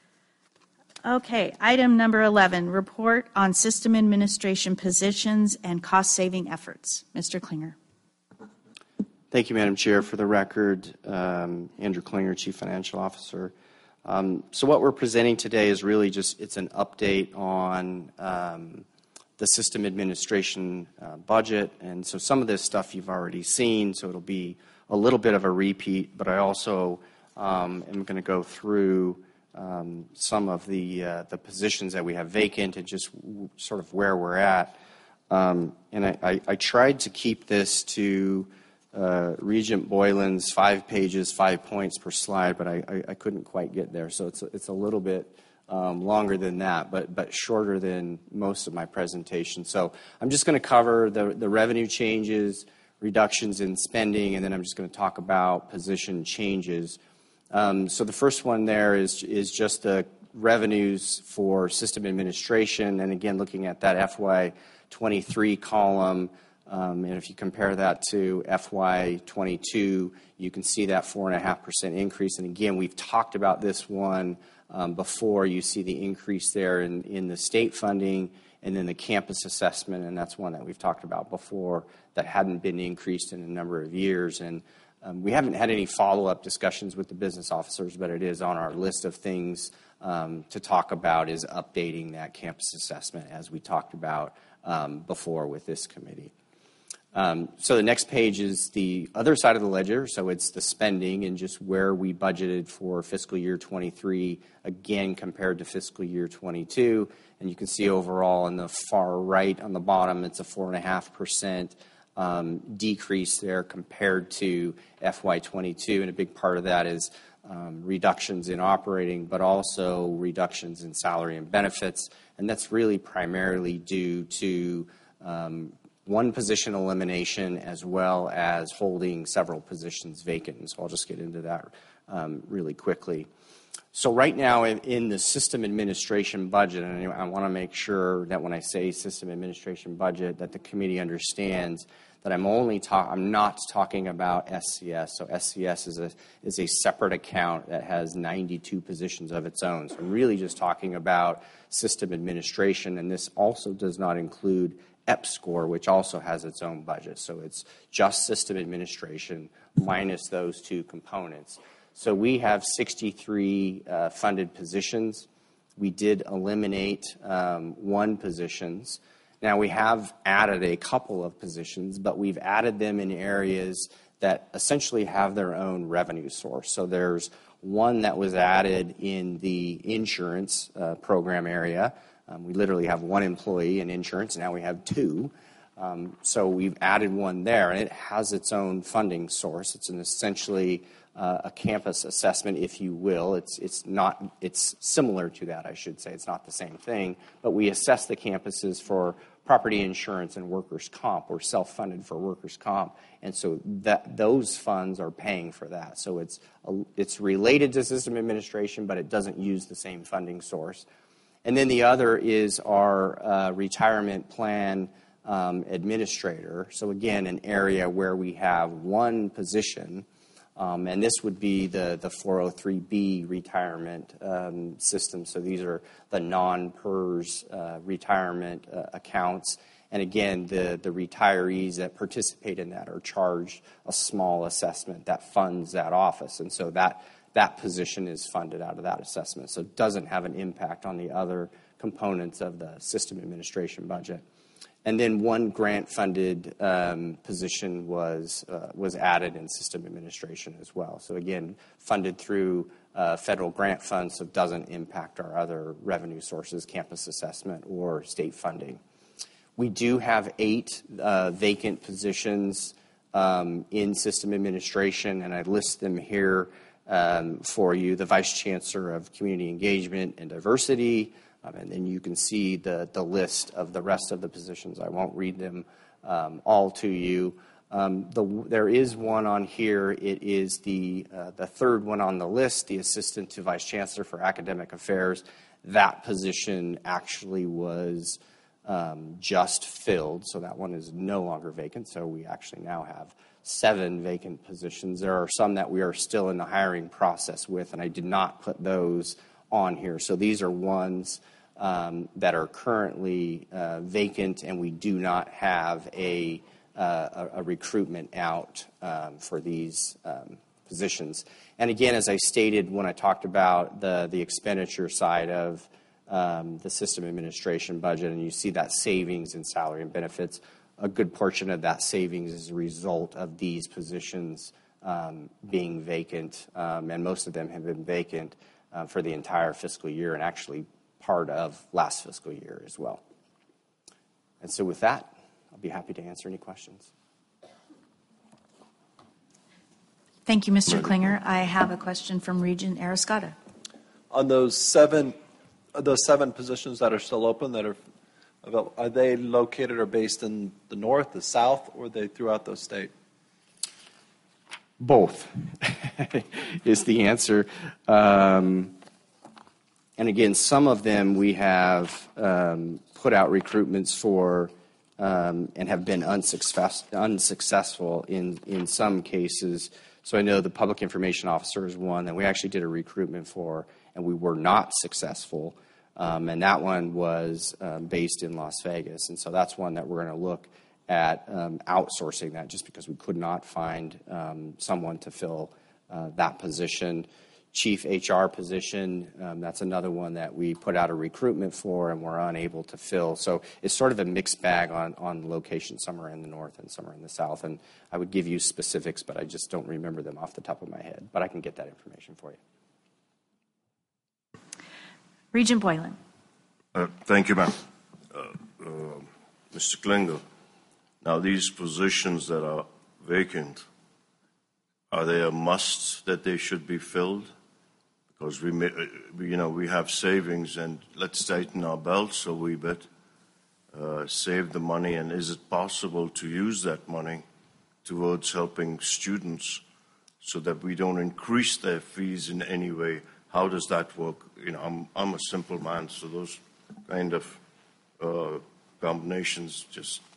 Okay, item number 11, report on system administration positions and cost-saving efforts. Mr. Klinger. Thank you, Madam Chair. For the record, Andrew Klinger, Chief Financial Officer. So what we're presenting today is really just, it's an update on the system administration budget. And so some of this stuff you've already seen, so it'll be a little bit of a repeat, but I also am going to go through some of the positions that we have vacant and just sort of where we're at. And I tried to keep this to Regent Boylan's 5 pages, 5 points per slide, but I couldn't quite get there. So it's a little bit longer than that, but shorter than most of my presentation. So I'm just going to cover the revenue changes, reductions in spending, and then I'm just going to talk about position changes. So the first one there is just the revenues for system administration, and again, looking at that FY23 column, and if you compare that to FY22, you can see that 4.5% increase. And again, we've talked about this one before. You see the increase there in the state funding and then the campus assessment, and that's one that we've talked about before that hadn't been increased in a number of years. And we haven't had any follow-up discussions with the business officers, but it is on our list of things to talk about, is updating that campus assessment as we talked about before with this committee. So the next page is the other side of the ledger. So it's the spending and just where we budgeted for fiscal year 23, again, compared to fiscal year 22. And you can see overall in the far right on the bottom, it's a 4.5% decrease there compared to FY22. And a big part of that is reductions in operating, but also reductions in salary and benefits. And that's really primarily due to one position elimination as well as holding several positions vacant. And so I'll just get into that really quickly. So right now in the system administration budget, and I want to make sure that when I say system administration budget that the committee understands that I'm not talking about SCS. So SCS is a separate account that has 92 positions of its own. So I'm really just talking about system administration, and this also does not include EPSCoR, which also has its own budget. So it's just system administration minus those two components. So we have 63 funded positions. We did eliminate 1 positions. Now we have added a couple of positions, but we've added them in areas that essentially have their own revenue source. So there's one that was added in the insurance program area. We literally have 1 employee in insurance. Now we have 2. So we've added one there, and it has its own funding source. It's essentially a campus assessment, if you will. It's similar to that, I should say. It's not the same thing, but we assess the campuses for property insurance and workers' comp. We're self-funded for workers' comp, and so those funds are paying for that. So it's related to system administration, but it doesn't use the same funding source. And then the other is our retirement plan administrator. So again, an area where we have 1 position, and this would be the 403B retirement system. So these are the non-PERS retirement accounts. And again, the retirees that participate in that are charged a small assessment that funds that office. And so that position is funded out of that assessment. So it doesn't have an impact on the other components of the system administration budget. And then 1 grant-funded position was added in system administration as well. So again, funded through federal grant funds, so it doesn't impact our other revenue sources, campus assessment or state funding. We do have 8 vacant positions in system administration, and I list them here for you. The Vice Chancellor of Community Engagement and Diversity, and then you can see the list of the rest of the positions. I won't read them all to you. There is one on here. It is the third one on the list, the Assistant to Vice Chancellor for Academic Affairs. That position actually was just filled, so that one is no longer vacant. So we actually now have 7 vacant positions. There are some that we are still in the hiring process with, and I did not put those on here. So these are ones that are currently vacant, and we do not have a recruitment out for these positions. And again, as I stated when I talked about the expenditure side of the system administration budget, and you see that savings in salary and benefits, a good portion of that savings is a result of these positions being vacant, and most of them have been vacant for the entire fiscal year and actually part of last fiscal year as well. And so with that, I'll be happy to answer any questions. Thank you, Mr. Klinger. I have a question from Regent Arascata. On those seven positions that are still open, that are available, are they located or based in the north, the south, or are they throughout the state? Both is the answer. And again, some of them we have put out recruitments for and have been unsuccessful in some cases. So I know the public information officer is one that we actually did a recruitment for, and we were not successful. And that one was based in Las Vegas. And so that's one that we're going to look at outsourcing that, just because we could not find someone to fill that position. Chief HR position, that's another one that we put out a recruitment for and were unable to fill. So it's sort of a mixed bag on location. Some are in the north and some are in the south. And I would give you specifics, but I just don't remember them off the top of my head. But I can get that information for you. Regent Boylan. Thank you, ma'am. Mr. Klinger, now these positions that are vacant, are they a must that they should be filled? Because we have savings, and let's tighten our belts a wee bit, save the money, and is it possible to use that money towards helping students so that we don't increase their fees in any way? How does that work? I'm a simple man, so those kind of combinations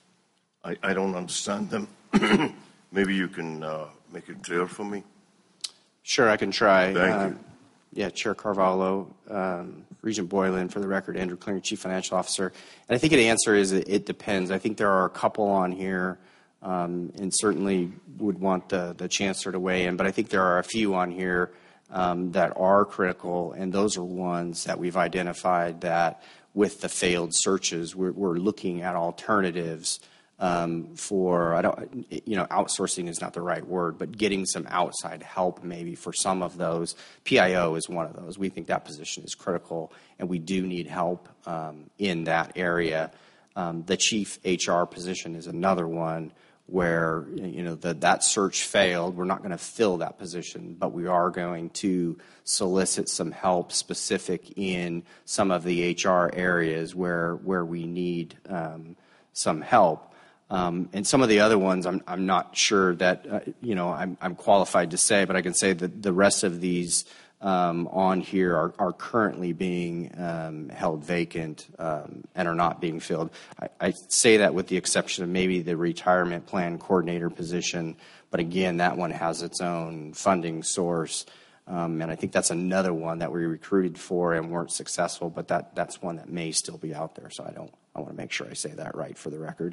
I don't understand them. Maybe you can make it clear for me. Sure, I can try. Thank you. Yeah, Chair Carvalho, Regent Boylan, for the record, Andrew Klinger, Chief Financial Officer. And I think the answer is it depends. I think there are a couple on here, and certainly would want the Chancellor to weigh in, but I think there are a few on here that are critical, and those are ones that we've identified that with the failed searches, we're looking at alternatives for, outsourcing is not the right word, but getting some outside help maybe for some of those. PIO is one of those. We think that position is critical, and we do need help in that area. The Chief HR position is another one where, that search failed. We're not going to fill that position, but we are going to solicit some help specific in some of the HR areas where we need some help. And some of the other ones, I'm not sure that, I'm qualified to say, but I can say that the rest of these on here are currently being held vacant and are not being filled. I say that with the exception of maybe the retirement plan coordinator position, but again, that one has its own funding source. And I think that's another one that we recruited for and weren't successful, but that's one that may still be out there. So I want to make sure I say that right for the record.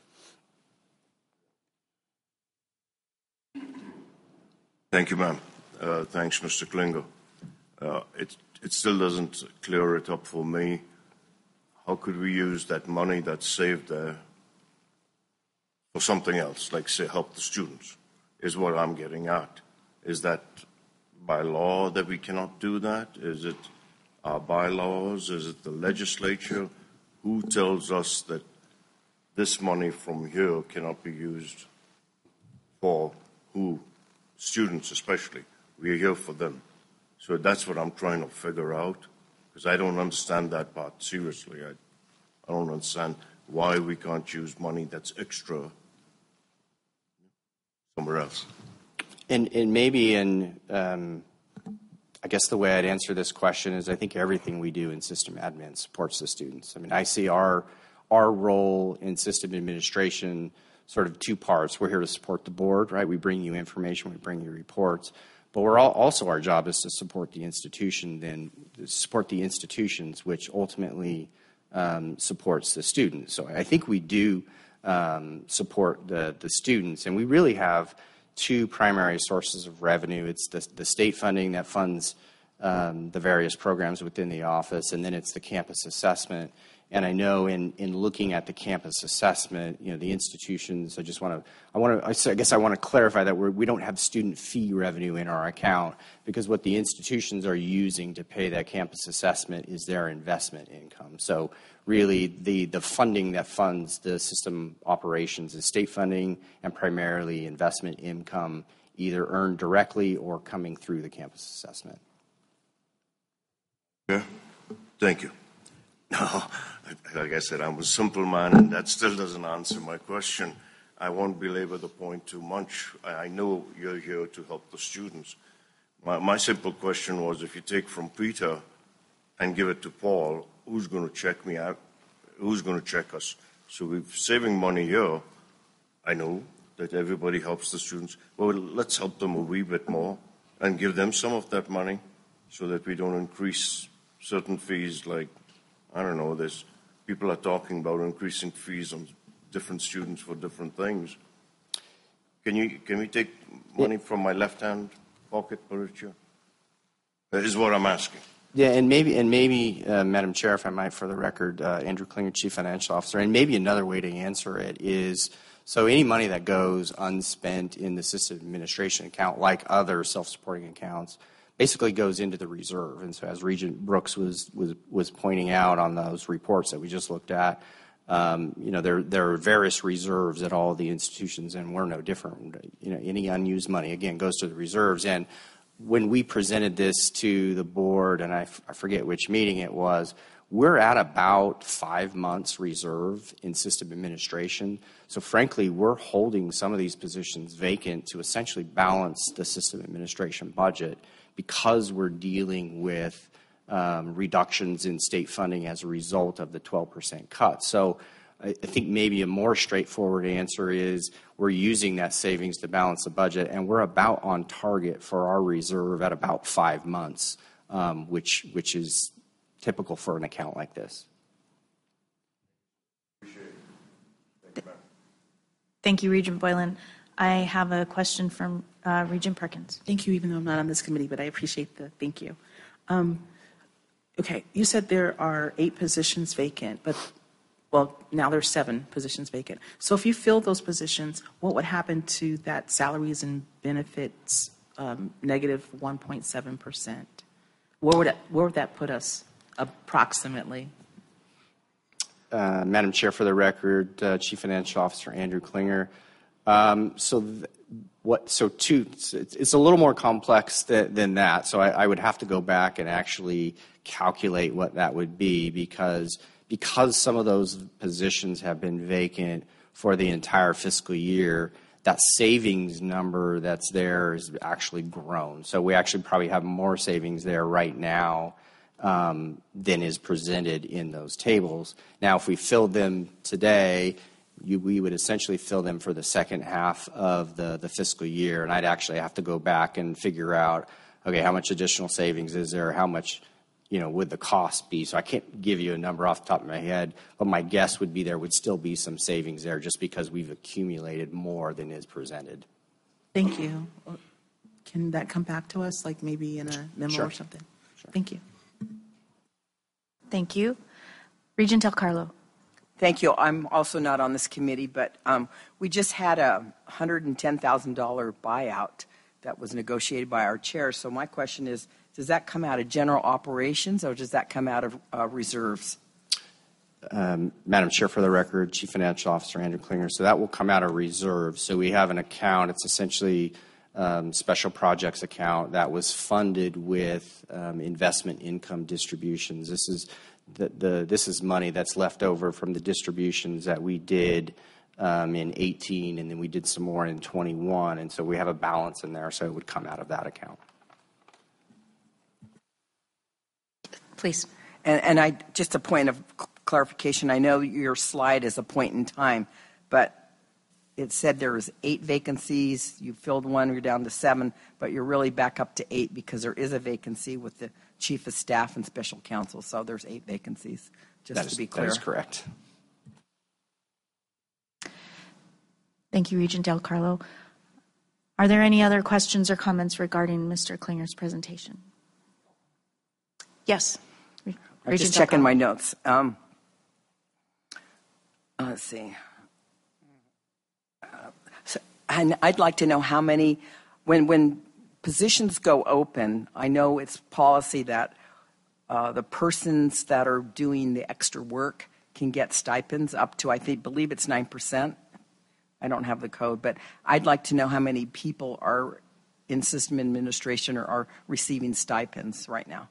Thank you, ma'am. Thanks, Mr. Klinger. It still doesn't clear it up for me. How could we use that money that's saved there for something else, like, say, help the students, is what I'm getting at. Is that by law that we cannot do that? Is it our bylaws? Is it the legislature? Who tells us that this money from here cannot be used for who? Students especially. We are here for them. So that's what I'm trying to figure out, because I don't understand that part seriously. I don't understand why we can't use money that's extra somewhere else. And maybe I guess the way I'd answer this question is I think everything we do in system admin supports the students. I mean, I see our role in system administration sort of two parts. We're here to support the board, right? We bring you information, we bring you reports, but also our job is to support the institutions, which ultimately supports the students. So I think we do support the students, and we really have two primary sources of revenue. It's the state funding that funds the various programs within the office, and then it's the campus assessment. And I know in looking at the campus assessment, the institutions, I guess I want to clarify that we don't have student fee revenue in our account, because what the institutions are using to pay that campus assessment is their investment income. So really the funding that funds the system operations is state funding and primarily investment income, either earned directly or coming through the campus assessment. Yeah, thank you. No, like I said, I'm a simple man, and that still doesn't answer my question. I won't belabor the point too much. I know you're here to help the students. My simple question was, if you take from Peter and give it to Paul, who's going to check me out? Who's going to check us? So we're saving money here. I know that everybody helps the students. Well, let's help them a wee bit more and give them some of that money so that we don't increase certain fees. Like, I don't know, people are talking about increasing fees on different students for different things. Can we take money from my left-hand pocket, Mauricio? That is what I'm asking. Yeah, and maybe, Madam Chair, if I might, for the record, Andrew Klinger, Chief Financial Officer, and maybe another way to answer it is, so any money that goes unspent in the system administration account, like other self-supporting accounts, basically goes into the reserve. And so as Regent Brooks was pointing out on those reports that we just looked at, there are various reserves at all the institutions, and we're no different. Any unused money, again, goes to the reserves. And when we presented this to the board, and I forget which meeting it was, we're at about 5 months reserve in system administration. So frankly, we're holding some of these positions vacant to essentially balance the system administration budget, because we're dealing with reductions in state funding as a result of the 12% cut. So I think maybe a more straightforward answer is we're using that savings to balance the budget, and we're about on target for our reserve at about 5 months, which is typical for an account like this. Thank you, Regent Boylan. I have a question from Regent Perkins. Thank you, even though I'm not on this committee, but I appreciate the thank you. Okay, you said there are 8 positions vacant, but, well, now there's 7 positions vacant. So if you fill those positions, what would happen to that salaries and benefits negative 1.7%? Where would that put us approximately? Madam Chair, for the record, Chief Financial Officer Andrew Klinger. It's a little more complex than that. So I would have to go back and actually calculate what that would be, because some of those positions have been vacant for the entire fiscal year, that savings number that's there is actually grown. So we actually probably have more savings there right now than is presented in those tables. Now, if we filled them today, we would essentially fill them for the second half of the fiscal year, and I'd actually have to go back and figure out, okay, how much additional savings is there? How much, would the cost be? So I can't give you a number off the top of my head, but my guess would be there would still be some savings there just because we've accumulated more than is presented. Thank you. Can that come back to us, like maybe in a memo or something? Sure. Thank you. Thank you. Regent Del Carlo. Thank you. I'm also not on this committee, but we just had a $110,000 buyout that was negotiated by our chair. So my question is, does that come out of general operations or does that come out of reserves? Madam Chair, for the record, Chief Financial Officer Andrew Klinger. So that will come out of reserves. So we have an account. It's essentially special projects account that was funded with investment income distributions. This is money that's left over from the distributions that we did in 18, and then we did some more in 21, and so we have a balance in there, so it would come out of that account. Please. And I, just a point of clarification, I know your slide is a point in time, but it said there was 8 vacancies. You filled one, you're down to 7, but you're really back up to 8 because there is a vacancy with the chief of staff and special counsel. So there's 8 vacancies, just to be clear. That is correct. Thank you, Regent Del Carlo. Are there any other questions or comments regarding Mr. Klinger's presentation? Yes. I'm just checking my notes. Let's see. And I'd like to know how many, when positions go open, I know it's policy that the persons that are doing the extra work can get stipends up to, believe it's 9%. I don't have the code, but I'd like to know how many people are in system administration or are receiving stipends right now.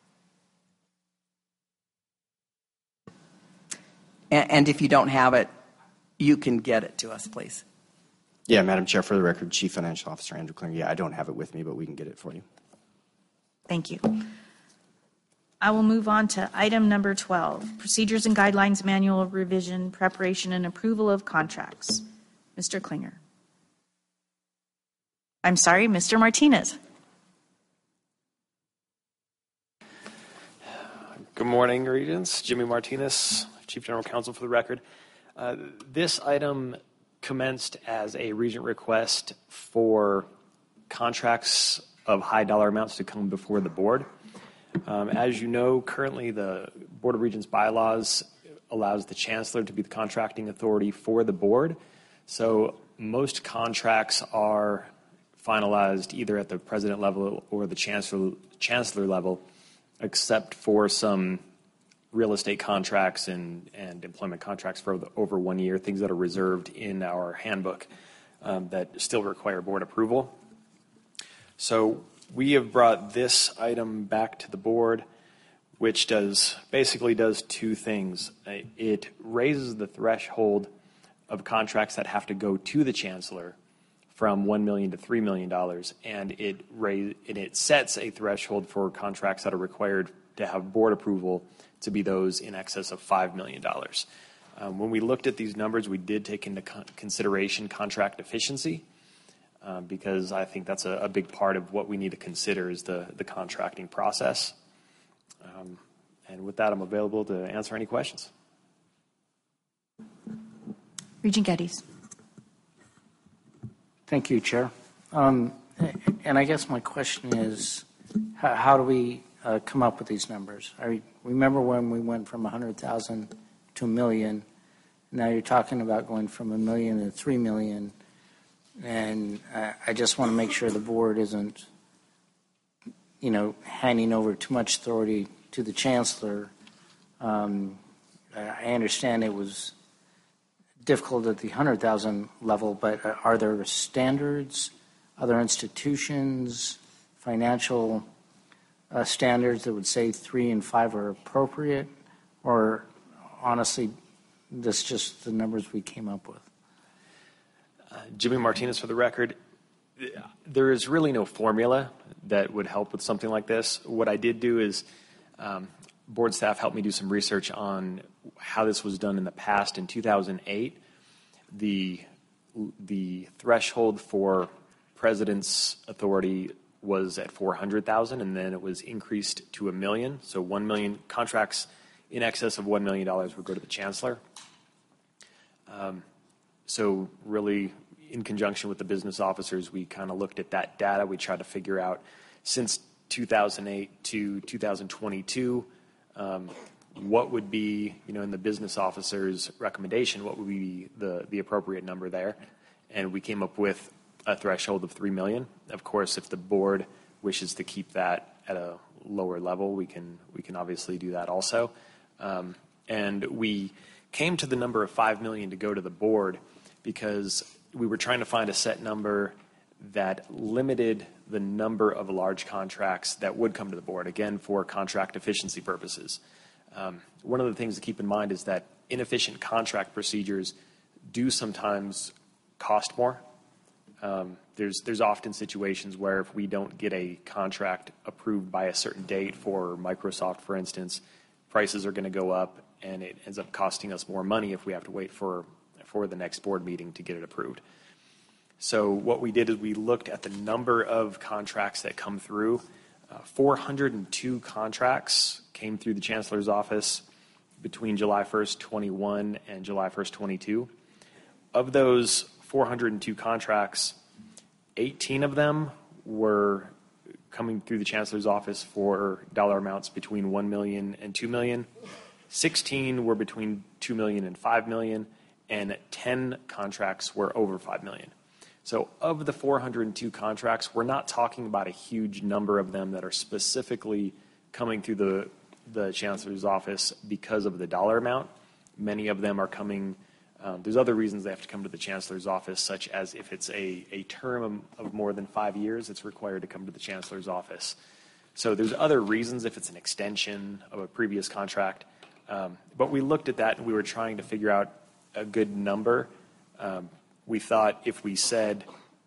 And if you don't have it, you can get it to us, please. Yeah, Madam Chair, for the record, Chief Financial Officer Andrew Klinger. Yeah, I don't have it with me, but we can get it for you. Thank you. I will move on to item number 12, Procedures and Guidelines Manual Revision, Preparation and Approval of Contracts. Mr. Klinger. I'm sorry, Mr. Martinez. Good morning, Regents. Jimmy Martinez, Chief General Counsel for the record. This item commenced as a Regent request for contracts of high dollar amounts to come before the board. As you know, currently the Board of Regents bylaws allows the Chancellor to be the contracting authority for the board. So most contracts are finalized either at the President level or the Chancellor level, except for some real estate contracts and employment contracts for over 1 year, things that are reserved in our handbook that still require board approval. So we have brought this item back to the board, which basically does 2 things. It raises the threshold of contracts that have to go to the Chancellor from $1 million to $3 million, and it sets a threshold for contracts that are required to have board approval to be those in excess of $5 million. When we looked at these numbers, we did take into consideration contract efficiency, because I think that's a big part of what we need to consider is the contracting process. And with that, I'm available to answer any questions. Regent Geddes. Thank you, Chair. And I guess my question is, how do we come up with these numbers? I remember when we went from 100,000 to $1 million. Now you're talking about going from $1 million to $3 million. And I just want to make sure the board isn't, handing over too much authority to the Chancellor. I understand it was difficult at the 100,000 level, but are there standards, other institutions, financial standards that would say 3 and 5 are appropriate, or honestly, this just the numbers we came up with? Jimmy Martinez for the record. There is really no formula that would help with something like this. What I did do is board staff helped me do some research on how this was done in the past. In 2008, the threshold for President's authority was at 400,000, and then it was increased to $1 million. So 1 million contracts in excess of $1 million would go to the Chancellor. So really, in conjunction with the business officers, we kind of looked at that data. We tried to figure out, since 2008 to 2022, what would be, in the business officer's recommendation, what would be the appropriate number there. And we came up with a threshold of $3 million. Of course, if the board wishes to keep that at a lower level, we can obviously do that also. And we came to the number of $5 million to go to the board because we were trying to find a set number that limited the number of large contracts that would come to the board, again, for contract efficiency purposes. One of the things to keep in mind is that inefficient contract procedures do sometimes cost more. There's often situations where if we don't get a contract approved by a certain date for Microsoft, for instance, prices are going to go up, and it ends up costing us more money if we have to wait for the next board meeting to get it approved. So what we did is we looked at the number of contracts that come through. 402 contracts came through the Chancellor's office between July 1st, 21 and July 1st, 22. Of those 402 contracts, 18 of them were coming through the Chancellor's office for dollar amounts between $1 million and $2 million. 16 were between $2 million and $5 million, and 10 contracts were over $5 million. So of the 402 contracts, we're not talking about a huge number of them that are specifically coming through the Chancellor's office because of the dollar amount. Many of them are coming, there's other reasons they have to come to the Chancellor's office, such as if it's a term of more than 5 years, it's required to come to the Chancellor's office. So there's other reasons if it's an extension of a previous contract. But we looked at that and we were trying to figure out a good number. We thought if we said,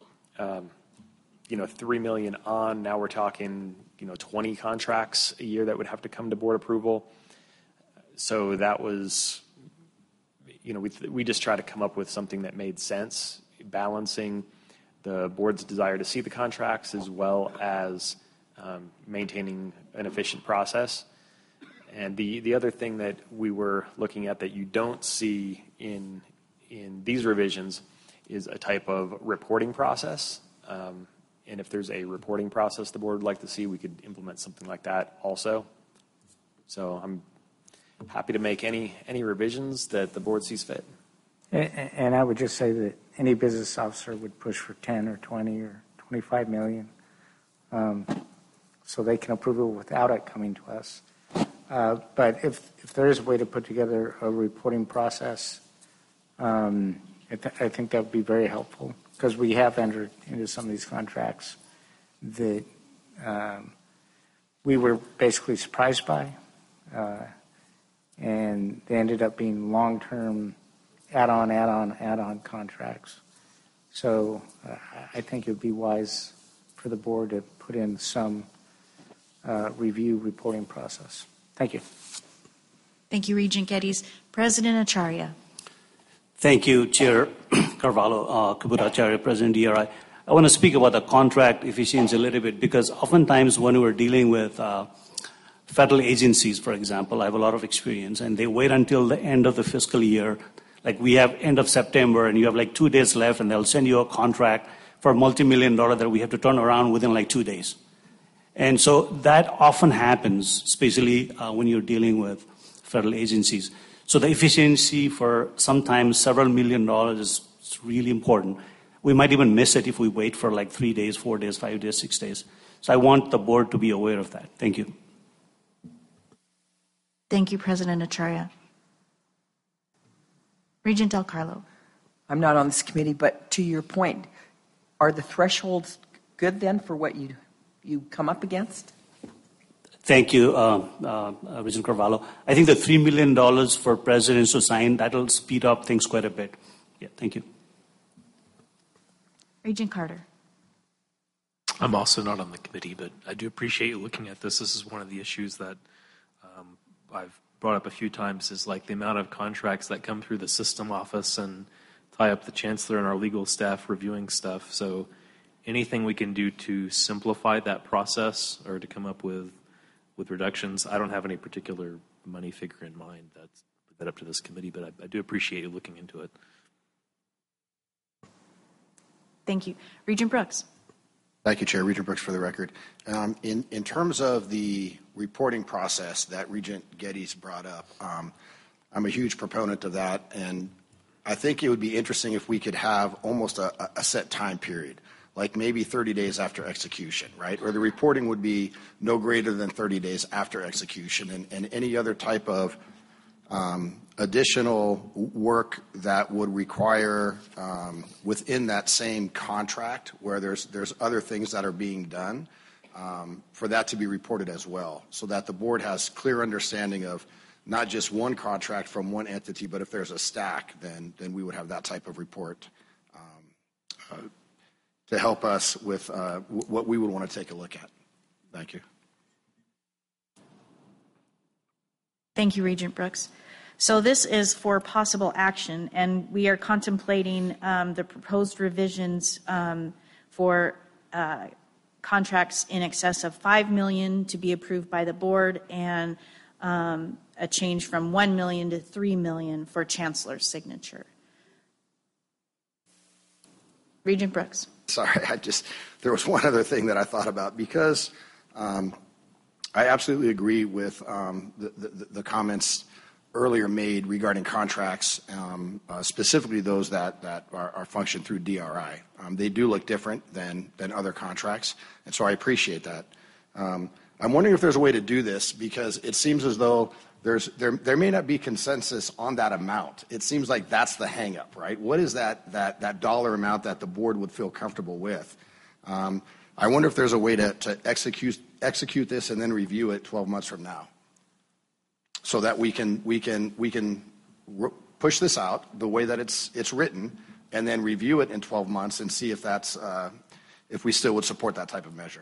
3 million on, now we're talking, 20 contracts a year that would have to come to board approval. So that was, we just try to come up with something that made sense, balancing the board's desire to see the contracts as well as maintaining an efficient process. And the other thing that we were looking at that you don't see in these revisions is a type of reporting process. And if there's a reporting process the board would like to see, we could implement something like that also. So I'm happy to make any revisions that the board sees fit. And I would just say that any business officer would push for 10 or 20 or 25 million, so they can approve it without it coming to us. But if there is a way to put together a reporting process, I think that would be very helpful, because we have entered into some of these contracts that we were basically surprised by, and they ended up being long-term add-on contracts. So I think it would be wise for the board to put in some review reporting process. Thank you. Thank you, Regent Geddes. President Acharya. Thank you, Chair Carvalho, Kabut Acharya, President DRI. I want to speak about the contract efficiency a little bit, because oftentimes when we're dealing with federal agencies, for example, I have a lot of experience, and they wait until the end of the fiscal year. Like we have end of September, and you have like 2 days left, and they'll send you a contract for $multi-million that we have to turn around within like 2 days. And so that often happens, especially when you're dealing with federal agencies. So the efficiency for sometimes several $1 million is really important. We might even miss it if we wait for like 3 days, 4 days, 5 days, 6 days. So I want the board to be aware of that. Thank you. Thank you, President Acharya. Regent Del Carlo. I'm not on this committee, but to your point, are the thresholds good then for what you come up against? Thank you, Regent Carvalho. I think the $3 million for presidents to sign, that'll speed up things quite a bit. Yeah, thank you. Regent Carter. I'm also not on the committee, but I do appreciate you looking at this. This is one of the issues that I've brought up a few times, is like the amount of contracts that come through the system office and tie up the chancellor and our legal staff reviewing stuff. So anything we can do to simplify that process or to come up with reductions, I don't have any particular money figure in mind. That's up to this committee, but I do appreciate you looking into it. Thank you. Regent Brooks. Thank you, Chair. Regent Brooks for the record. In terms of the reporting process that Regent Geddes brought up, I'm a huge proponent of that, and I think it would be interesting if we could have almost a set time period, like maybe 30 days after execution, right? Or the reporting would be no greater than 30 days after execution, and any other type of additional work that would require within that same contract where there's other things that are being done, for that to be reported as well, so that the board has clear understanding of not just one contract from one entity, but if there's a stack, then we would have that type of report to help us with what we would want to take a look at. Thank you. Thank you, Regent Brooks. So this is for possible action, and we are contemplating the proposed revisions for contracts in excess of $5 million to be approved by the board, and a change from $1 million to $3 million for Chancellor's signature. Regent Brooks. Sorry, there was one other thing that I thought about, because I absolutely agree with the comments earlier made regarding contracts, specifically those that are functioned through DRI. They do look different than other contracts, and so I appreciate that. I'm wondering if there's a way to do this, because it seems as though there may not be consensus on that amount. It seems like that's the hang-up, right? What is that dollar amount that the board would feel comfortable with? I wonder if there's a way to execute this and then review it 12 months from now, so that we can push this out the way that it's written, and then review it in 12 months and see if that's if we still would support that type of measure.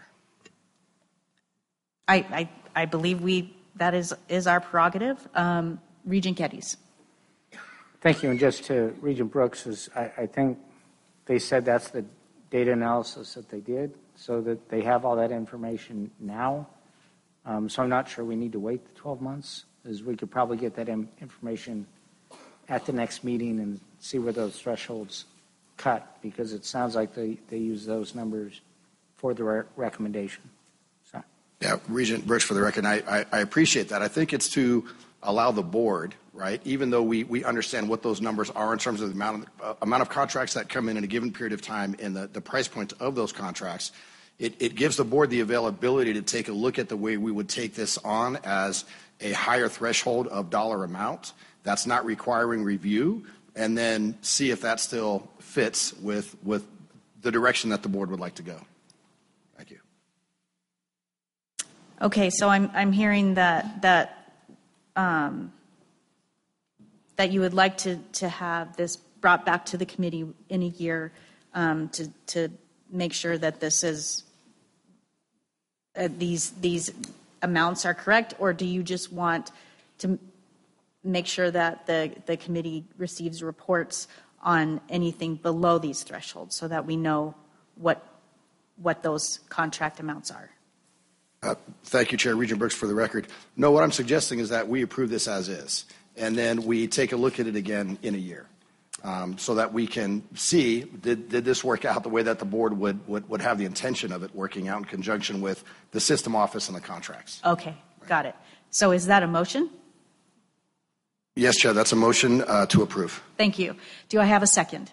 I believe that is our prerogative. Regent Geddes. Thank you. And just to Regent Brooks, I think they said that's the data analysis that they did, so that they have all that information now. So I'm not sure we need to wait the 12 months, as we could probably get that information at the next meeting and see where those thresholds cut, because it sounds like they use those numbers for the recommendation. So. Yeah, Regent Brooks, for the record, I appreciate that. I think it's to allow the board, right, even though we understand what those numbers are in terms of the amount of contracts that come in a given period of time and the price point of those contracts, it gives the board the availability to take a look at the way we would take this on as a higher threshold of dollar amount that's not requiring review, and then see if that still fits with the direction that the board would like to go. Thank you. Okay, so I'm hearing that you would like to have this brought back to the committee in a year to make sure that this is these amounts are correct, or do you just want to make sure that the committee receives reports on anything below these thresholds, so that we know what those contract amounts are? Thank you, Chair. Regent Brooks, for the record. No, what I'm suggesting is that we approve this as is, and then we take a look at it again in a year, so that we can see, did this work out the way that the board would have the intention of it working out in conjunction with the system office and the contracts. Okay, got it. So is that a motion? Yes, Chair, that's a motion to approve. Thank you. Do I have a second?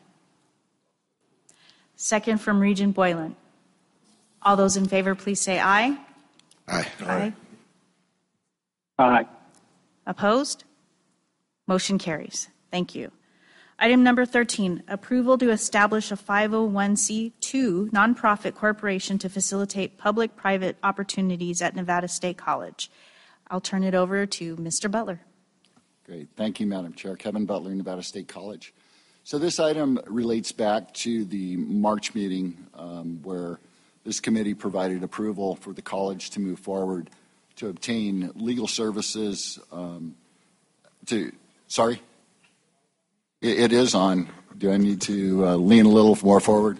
Second from Regent Boylan. All those in favor, please say aye. Aye. Aye. Aye. Opposed? Motion carries. Thank you. Item number 13, approval to establish a 501c2 nonprofit corporation to facilitate public-private opportunities at Nevada State College. I'll turn it over to Mr. Butler. Great. Thank you, Madam Chair. Kevin Butler, Nevada State College. So this item relates back to the March meeting where this committee provided approval for the college to move forward to obtain legal services sorry? It is on. Do I need to lean a little more forward?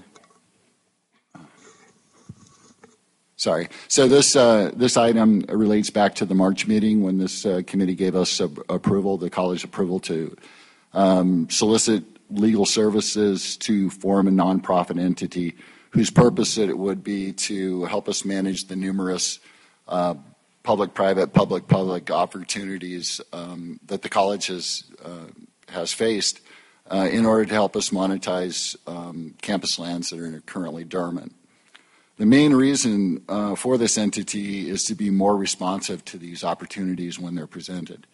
Sorry. So this item relates back to the March meeting when this committee gave us approval, the college approval to solicit legal services to form a nonprofit entity whose purpose it would be to help us manage the numerous public-private, public-public opportunities that the college has faced in order to help us monetize campus lands that are currently dormant. The main reason for this entity is to be more responsive to these opportunities when they're presented.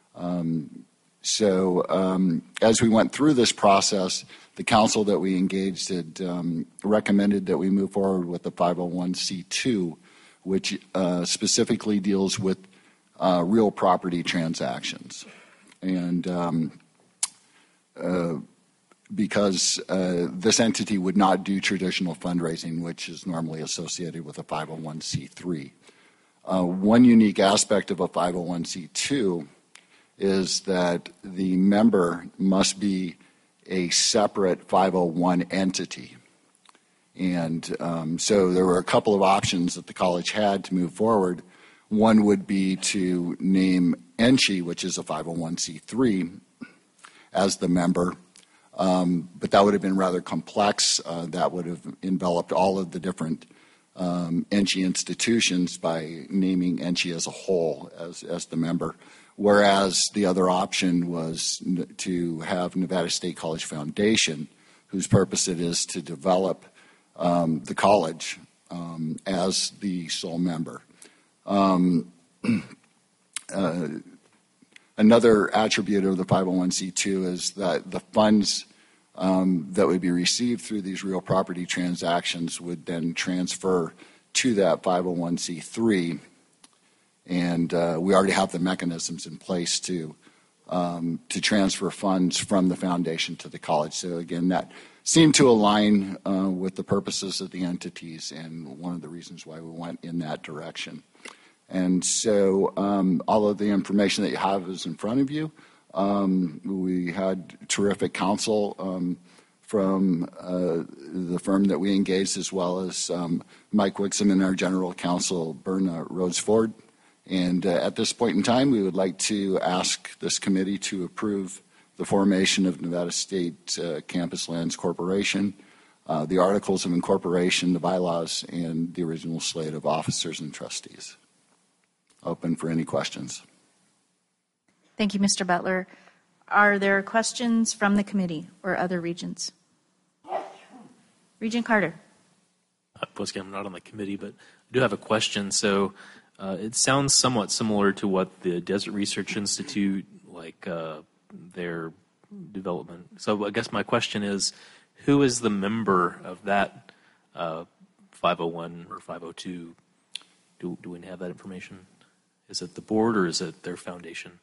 So as we went through this process, the council that we engaged had recommended that we move forward with the 501c2, which specifically deals with real property transactions. And because this entity would not do traditional fundraising, which is normally associated with a 501c3. One unique aspect of a 501c2 is that the member must be a separate 501 entity. And so there were a couple of options that the college had to move forward. One would be to name ENCHI, which is a 501c3, as the member. But that would have been rather complex. That would have enveloped all of the different ENCHI institutions by naming ENCHI as a whole as the member. Whereas the other option was to have Nevada State College Foundation, whose purpose it is to develop the college as the sole member. Another attribute of the 501c2 is that the funds that would be received through these real property transactions would then transfer to that 501c3. And we already have the mechanisms in place to transfer funds from the foundation to the college. So again, that seemed to align with the purposes of the entities, and one of the reasons why we went in that direction. And so all of the information that you have is in front of you. We had terrific counsel from the firm that we engaged, as well as Mike Wixom and our general counsel, Berna Rhodes-Ford. And at this point in time, we would like to ask this committee to approve the formation of Nevada State Campus Lands Corporation, the articles of incorporation, the bylaws, and the original slate of officers and trustees. Open for any questions. Thank you, Mr. Butler. Are there questions from the committee or other regents? Regent Carter. Once again, I'm not on the committee, but I do have a question. So it sounds somewhat similar to what the Desert Research Institute, like their development. So I guess my question is, who is the member of that 501 or 502? Do we have that information? Is it the board or is it their foundation?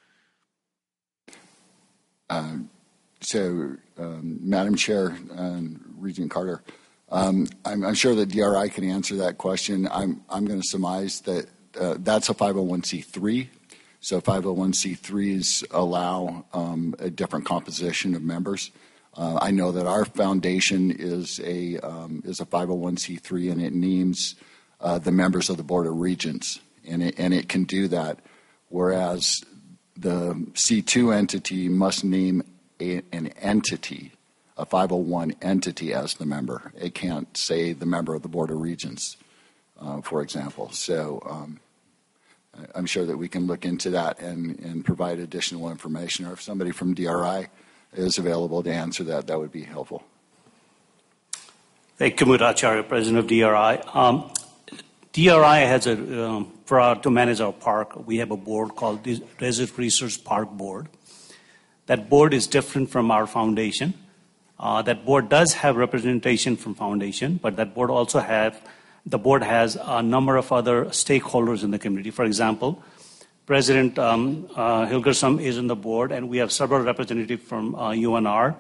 Madam Chair, Regent Carter, I'm sure that DRI can answer that question. I'm going to surmise that that's a 501c3. So 501c3s allow a different composition of members. I know that our foundation is a 501c3, and it names the members of the Board of Regents, and it can do that. Whereas the C2 entity must name an entity, a 501 entity, as the member. It can't say the member of the Board of Regents, for example. So I'm sure that we can look into that and provide additional information, or if somebody from DRI is available to answer that, that would be helpful. Thank you, Kamut Acharya, President of DRI. DRI has to manage our park, we have a board called the Desert Research Park Board. That board is different from our foundation. That board does have representation from foundation, but that board also the board has a number of other stakeholders in the community. For example, President Hilgersum is on the board, and we have several representatives from UNR,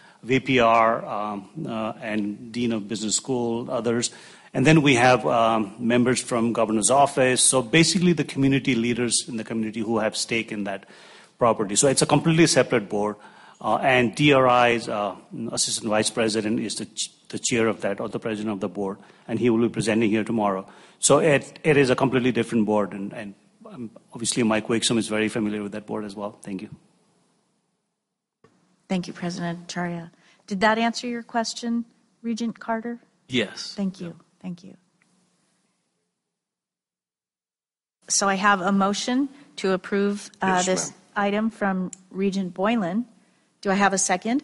VPR, and Dean of Business School, others. And then we have members from Governor's Office. So basically the community leaders in the community who have stake in that property. So it's a completely separate board. And DRI's Assistant Vice President is the chair of that, or the president of the board, and he will be presenting here tomorrow. So it is a completely different board, and obviously Mike Wixom is very familiar with that board as well. Thank you. Thank you, President Acharya. Did that answer your question, Regent Carter? Yes. Thank you. Thank you. So I have a motion to approve this item from Regent Boylan. Do I have a second?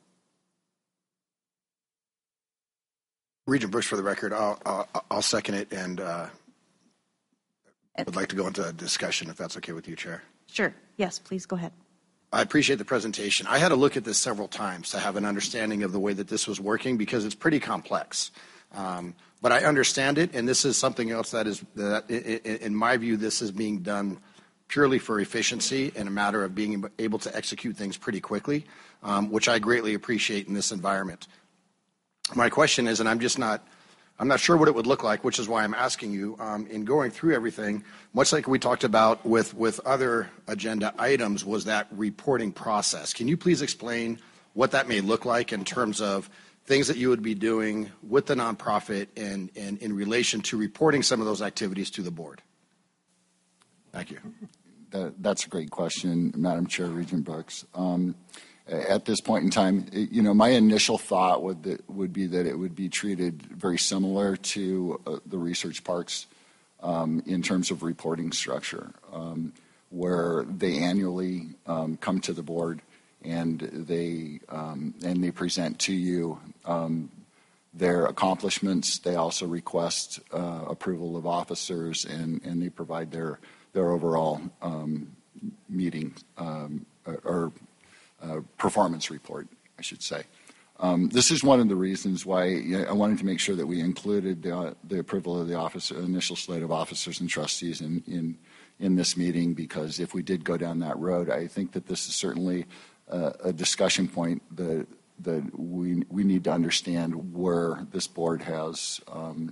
Regent Bush, for the record, I'll second it, and would like to go into a discussion if that's okay with you, Chair. Sure. Yes, please go ahead. I appreciate the presentation. I had to look at this several times to have an understanding of the way that this was working, because it's pretty complex. But I understand it, and this is something else that in my view, this is being done purely for efficiency and a matter of being able to execute things pretty quickly, which I greatly appreciate in this environment. My question is, and I'm not sure what it would look like, which is why I'm asking you, in going through everything, much like we talked about with other agenda items, was that reporting process. Can you please explain what that may look like in terms of things that you would be doing with the nonprofit and in relation to reporting some of those activities to the board? Thank you. That's a great question, Madam Chair, Regent Brooks. At this point in time, my initial thought would be that it would be treated very similar to the research parks in terms of reporting structure, where they annually come to the board and they present to you their accomplishments. They also request approval of officers, and they provide their overall meeting or performance report, I should say. This is one of the reasons why I wanted to make sure that we included the approval of the initial slate of officers and trustees in this meeting, because if we did go down that road, I think that this is certainly a discussion point that we need to understand where this board has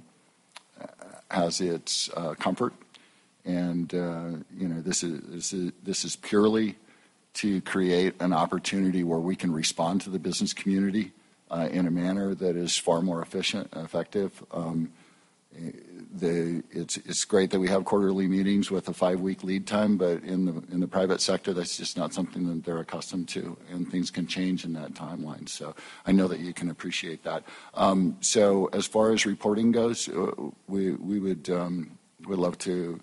its comfort. And this is purely to create an opportunity where we can respond to the business community in a manner that is far more efficient and effective. It's great that we have quarterly meetings with a 5-week lead time, but in the private sector, that's just not something that they're accustomed to, and things can change in that timeline. So I know that you can appreciate that. So as far as reporting goes, we would love to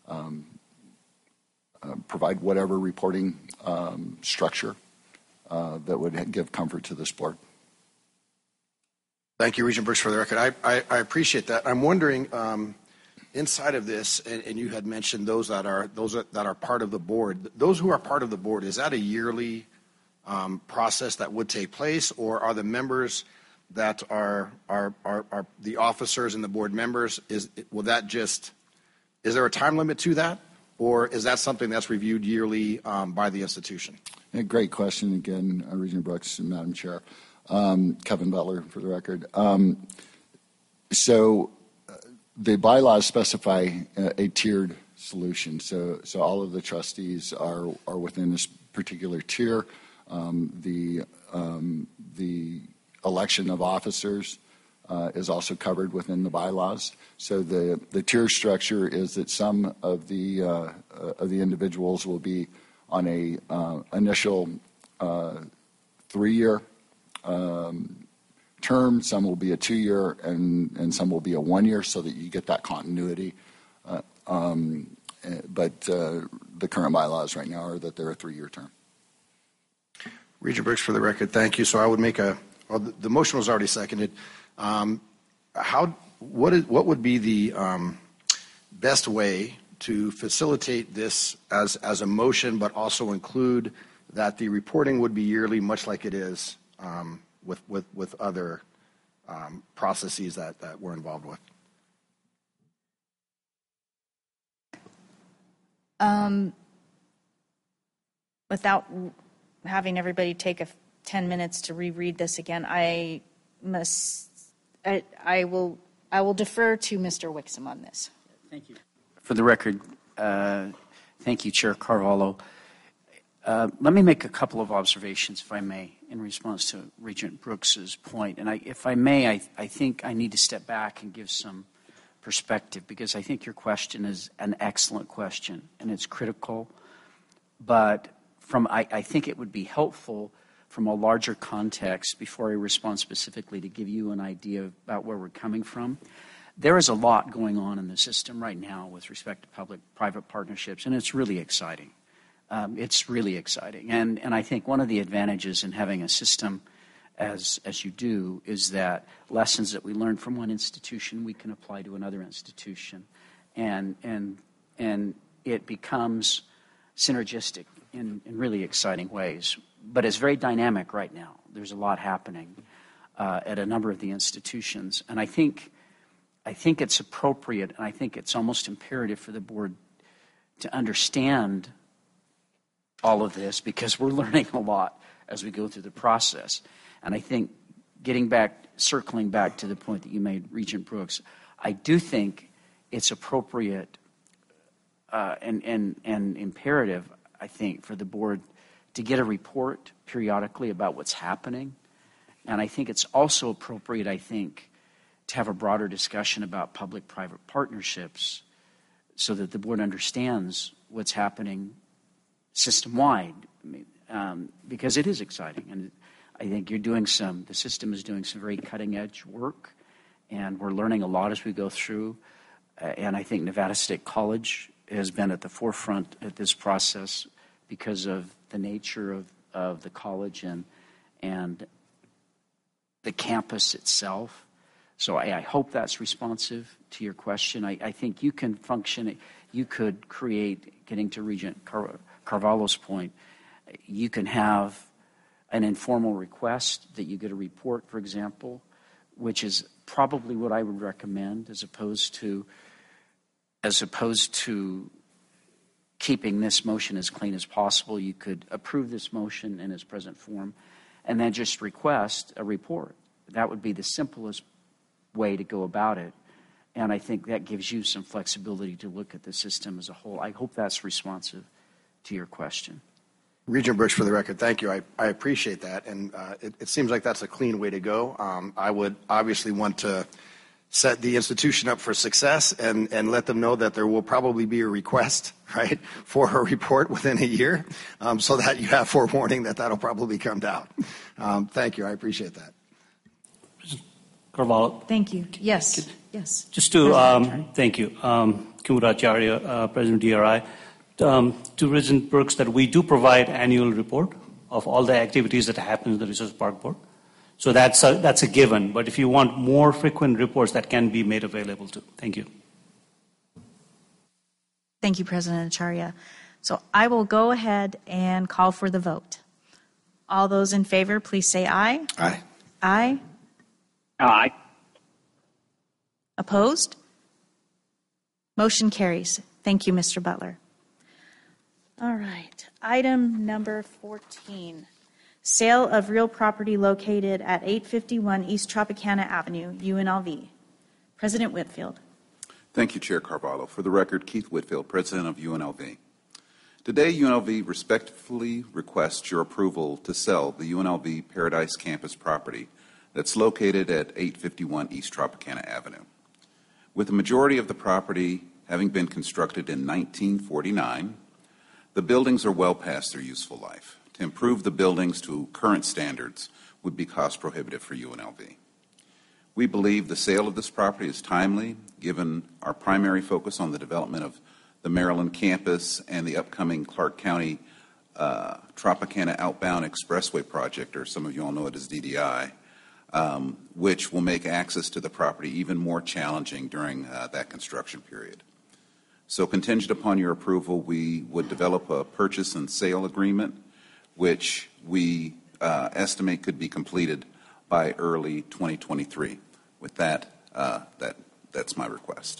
provide whatever reporting structure that would give comfort to this board. Thank you, Regent Brooks, for the record. I appreciate that. I'm wondering, inside of this, and you had mentioned those that are part of the board. Those who are part of the board, is that a yearly process that would take place, or are the members that are the officers and the board members? Is there a time limit to that, or is that something that's reviewed yearly by the institution? A great question again, Regent Brooks and Madam Chair. Kevin Butler, for the record. So the bylaws specify a tiered solution. So all of the trustees are within this particular tier. The election of officers is also covered within the bylaws. So the tier structure is that some of the individuals will be on a initial 3-year term, some will be a 2-year, and some will be a 1-year, so that you get that continuity. But the current bylaws right now are that they're a 3-year term. Regent Brooks, for the record, thank you. So I would make the motion was already seconded. What would be the best way to facilitate this as a motion, but also include that the reporting would be yearly, much like it is with other processes that we're involved with? Without having everybody take 10 minutes to reread this again, I will defer to Mr. Wixom on this. Thank you. For the record, thank you, Chair Carvalho. Let me make a couple of observations, if I may, in response to Regent Brooks's point. And if I may, I think I need to step back and give some perspective, because I think your question is an excellent question, and it's critical. But I think it would be helpful from a larger context, before I respond specifically, to give you an idea about where we're coming from. There is a lot going on in the system right now with respect to public-private partnerships, and it's really exciting. It's really exciting. And I think one of the advantages in having a system as you do is that lessons that we learn from one institution, we can apply to another institution. And it becomes synergistic in really exciting ways. But it's very dynamic right now. There's a lot happening at a number of the institutions. And I think it's appropriate, and I think it's almost imperative for the board to understand all of this because we're learning a lot as we go through the process. And I think circling back to the point that you made, Regent Brooks, I do think it's appropriate and imperative, I think, for the board to get a report periodically about what's happening. And I think it's also appropriate, I think, to have a broader discussion about public-private partnerships so that the board understands what's happening system-wide, because it is exciting. And I think the system is doing some very cutting-edge work, and we're learning a lot as we go through. And I think Nevada State College has been at the forefront at this process because of the nature of the college and the campus itself. So I hope that's responsive to your question. I think you can function, you could create, getting to Regent Carvalho's point, you can have an informal request that you get a report, for example, which is probably what I would recommend as opposed to keeping this motion as clean as possible. You could approve this motion in its present form and then just request a report. That would be the simplest way to go about it. And I think that gives you some flexibility to look at the system as a whole. I hope that's responsive to your question. Regent Brooks, for the record, thank you. I appreciate that. And it seems like that's a clean way to go. I would obviously want to set the institution up for success and let them know that there will probably be a request, right, for a report within a year so that you have forewarning that that'll probably come down. Thank you. I appreciate that. Carvalho. Thank you. Yes. Yes. Just to, thank you, Kumar Acharya, President DRI. To Regent Brooks, that we do provide annual report of all the activities that happen in the Research Park Board. So that's a given. But if you want more frequent reports, that can be made available too. Thank you. Thank you, President Acharya. So I will go ahead and call for the vote. All those in favor, please say aye. Aye. Aye. Aye. Opposed? Motion carries. Thank you, Mr. Butler. All right. Item number 14. Sale of real property located at 851 East Tropicana Avenue, UNLV. President Whitfield. Thank you, Chair Carvalho. For the record, Keith Whitfield, President of UNLV. Today, UNLV respectfully requests your approval to sell the UNLV Paradise Campus property that's located at 851 East Tropicana Avenue. With the majority of the property having been constructed in 1949, the buildings are well past their useful life. To improve the buildings to current standards would be cost prohibitive for UNLV. We believe the sale of this property is timely, given our primary focus on the development of the Maryland campus and the upcoming Clark County Tropicana Outbound Expressway project, or some of you all know it as DDI, which will make access to the property even more challenging during that construction period. So contingent upon your approval, we would develop a purchase and sale agreement, which we estimate could be completed by early 2023. With that, that's my request.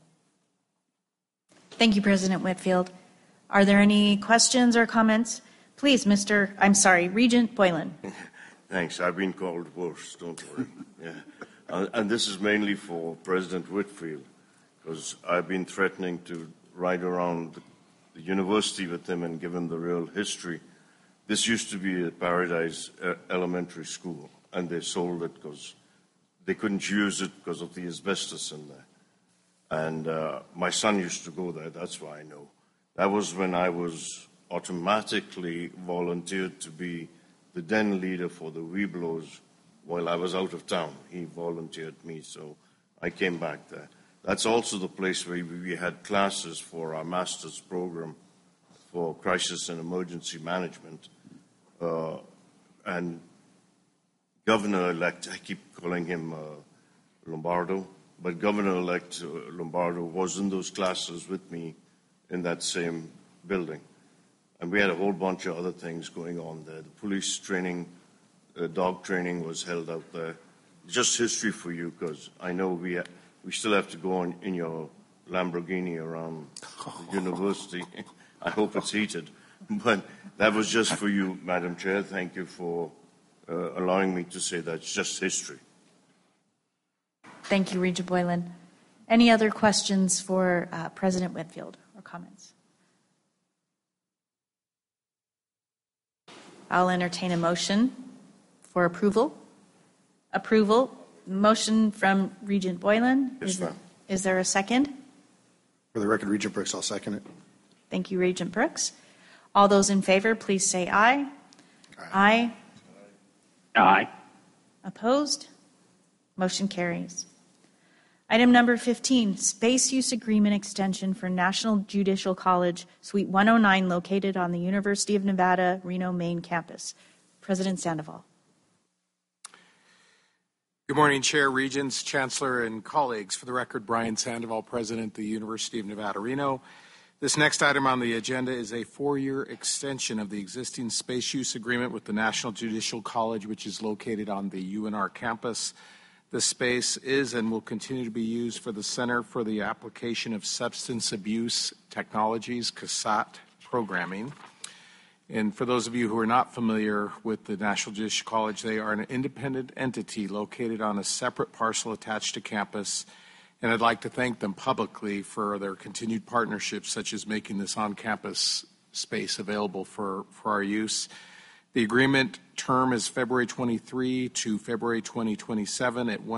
Thank you, President Whitfield. Are there any questions or comments? Please, Regent Boylan. Thanks. I've been called worse, don't worry. Yeah. And this is mainly for President Whitfield, because I've been threatening to ride around the university with him and give him the real history. This used to be a Paradise Elementary School, and they sold it because they couldn't use it because of the asbestos in there. And my son used to go there, that's why I know. That was when I was automatically volunteered to be the then leader for the Webelos while I was out of town. He volunteered me, so I came back there. That's also the place where we had classes for our master's program for crisis and emergency management. And Governor-elect, I keep calling him Lombardo, but Governor-elect Lombardo was in those classes with me in that same building. And we had a whole bunch of other things going on there. The police training, dog training was held out there. Just history for you, because I know we still have to go on in your Lamborghini around the university. I hope it's heated. But that was just for you, Madam Chair. Thank you for allowing me to say that. It's just history. Thank you, Regent Boylan. Any other questions for President Whitfield or comments? I'll entertain a motion for approval. Motion from Regent Boylan. Yes, ma'am. Is there a second? For the record, Regent Brooks, I'll second it. Thank you, Regent Brooks. All those in favor, please say aye. Aye. Aye. Opposed? Motion carries. Item number 15, space use agreement extension for National Judicial College, Suite 109, located on the University of Nevada, Reno main campus. President Sandoval. Good morning, Chair, Regents, Chancellor, and colleagues. For the record, Brian Sandoval, President of the University of Nevada, Reno. This next item on the agenda is a 4-year extension of the existing space use agreement with the National Judicial College, which is located on the UNR campus. This space is and will continue to be used for the Center for the Application of Substance Abuse Technologies, CASAT programming. And for those of you who are not familiar with the National Judicial College, they are an independent entity located on a separate parcel attached to campus. And I'd like to thank them publicly for their continued partnership, such as making this on-campus space available for our use. The agreement term is February 23 to February 2027 at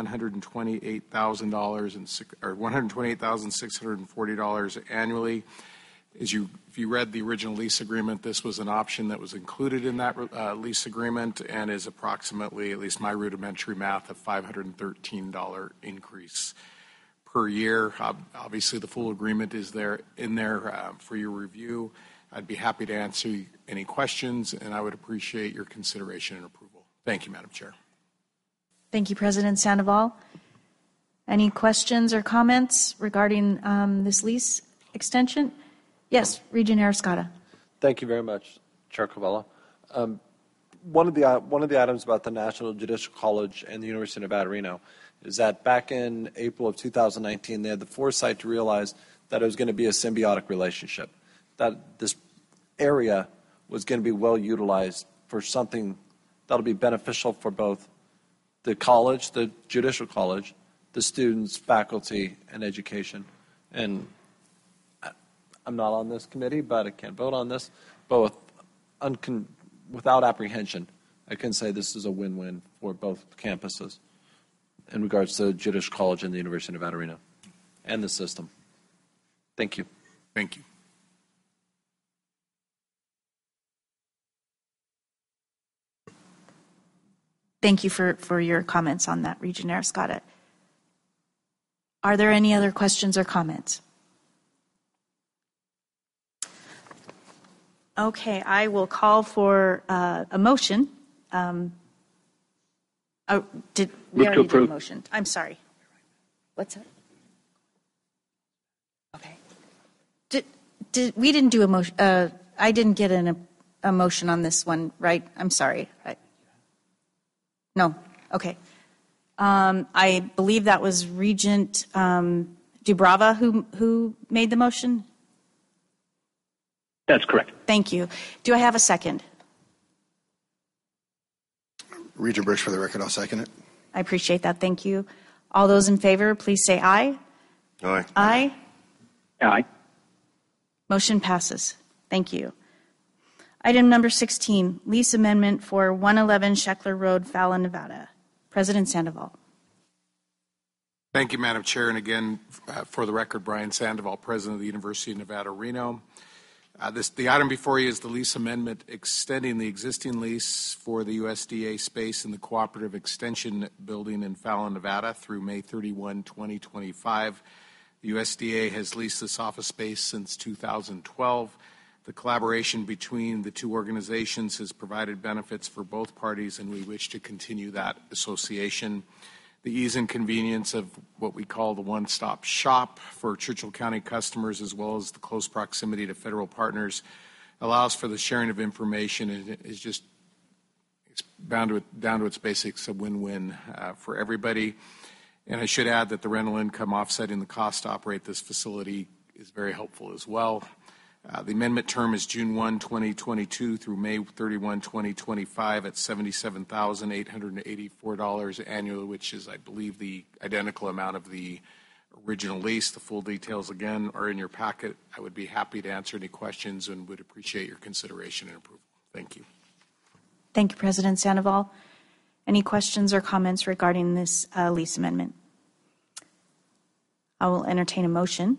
$128,640 annually. If you read the original lease agreement, this was an option that was included in that lease agreement and is approximately, at least my rudimentary math, a $513 increase per year. Obviously, the full agreement is in there for your review. I'd be happy to answer any questions, and I would appreciate your consideration and approval. Thank you, Madam Chair. Thank you, President Sandoval. Any questions or comments regarding this lease extension? Yes, Regent Arascata. Thank you very much, Chair Carvalho. One of the items about the National Judicial College and the University of Nevada, Reno is that back in April of 2019, they had the foresight to realize that it was going to be a symbiotic relationship, that this area was going to be well utilized for something that will be beneficial for both the college, the Judicial College, the students, faculty, and education. And I'm not on this committee, but I can't vote on this. But without apprehension, I can say this is a win-win for both campuses in regards to Judicial College and the University of Nevada, Reno, and the system. Thank you. Thank you. Thank you for your comments on that, Regent Arascata. Are there any other questions or comments? Okay, I will call for a motion. We already did a motion. I'm sorry. What's that? Okay. We didn't do a motion. I didn't get a motion on this one, right? I'm sorry. No. Okay. I believe that was Regent Dubrava who made the motion. That's correct. Thank you. Do I have a second? Regent Brooks, for the record, I'll second it. I appreciate that. Thank you. All those in favor, please say aye. Aye. Aye. Aye. Motion passes. Thank you. Item number 16, lease amendment for 111 Sheckler Road, Fallon, Nevada. President Sandoval. Thank you, Madam Chair. And again, for the record, Brian Sandoval, President of the University of Nevada, Reno. The item before you is the lease amendment extending the existing lease for the USDA space in the Cooperative Extension Building in Fallon, Nevada through May 31, 2025. The USDA has leased this office space since 2012. The collaboration between the two organizations has provided benefits for both parties, and we wish to continue that association. The ease and convenience of what we call the one-stop shop for Churchill County customers, as well as the close proximity to federal partners, allows for the sharing of information, and it's down to its basics, a win-win for everybody. And I should add that the rental income offsetting the cost to operate this facility is very helpful as well. The amendment term is June 1, 2022 through May 31, 2025 at $77,884 annually, which is, I believe, the identical amount of the original lease. The full details, again, are in your packet. I would be happy to answer any questions and would appreciate your consideration and approval. Thank you. Thank you, President Sandoval. Any questions or comments regarding this lease amendment? I will entertain a motion.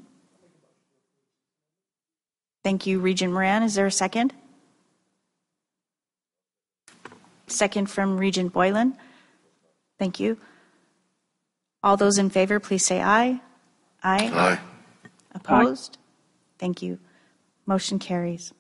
Thank you, Regent Moran. Is there a second? Second from Regent Boylan. Thank you. All those in favor, please say aye. Aye. Aye. Opposed? Thank you. Motion carries.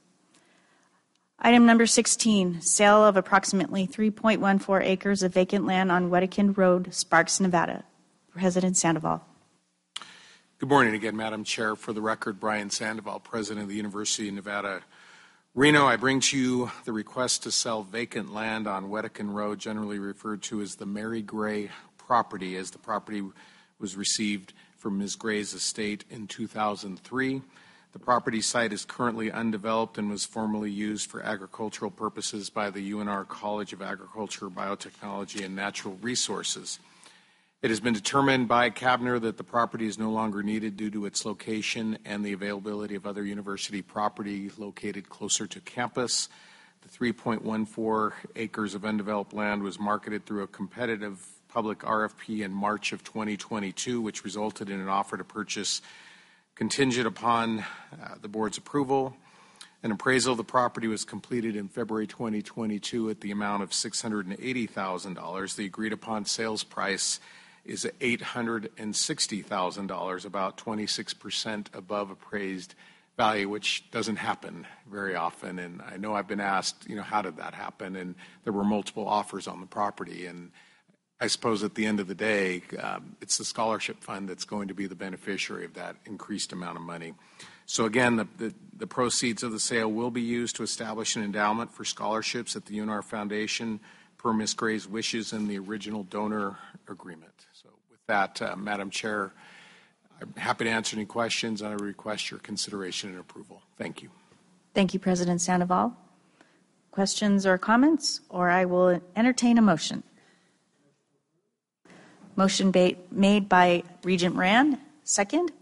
Item number 16, sale of approximately 3.14 acres of vacant land on Wedekind Road, Sparks, Nevada. President Sandoval. Good morning again, Madam Chair. For the record, Brian Sandoval, President of the University of Nevada, Reno. I bring to you the request to sell vacant land on Wedekind Road, generally referred to as the Mary Gray property, as the property was received from Ms. Gray's estate in 2003. The property site is currently undeveloped and was formerly used for agricultural purposes by the UNR College of Agriculture, Biotechnology, and Natural Resources. It has been determined by CABNR that the property is no longer needed due to its location and the availability of other university property located closer to campus. The 3.14 acres of undeveloped land was marketed through a competitive public RFP in March of 2022, which resulted in an offer to purchase contingent upon the board's approval. An appraisal of the property was completed in February 2022 at the amount of $680,000. The agreed upon sales price is $860,000, about 26% above appraised value, which doesn't happen very often. And I know I've been asked, how did that happen? And there were multiple offers on the property. And I suppose at the end of the day, it's the scholarship fund that's going to be the beneficiary of that increased amount of money. So again, the proceeds of the sale will be used to establish an endowment for scholarships at the UNR Foundation per Ms. Gray's wishes in the original donor agreement. So with that, Madam Chair, I'm happy to answer any questions, and I request your consideration and approval. Thank you. Thank you, President Sandoval. Questions or comments, or I will entertain a motion. Motion made by Regent Moran. Second?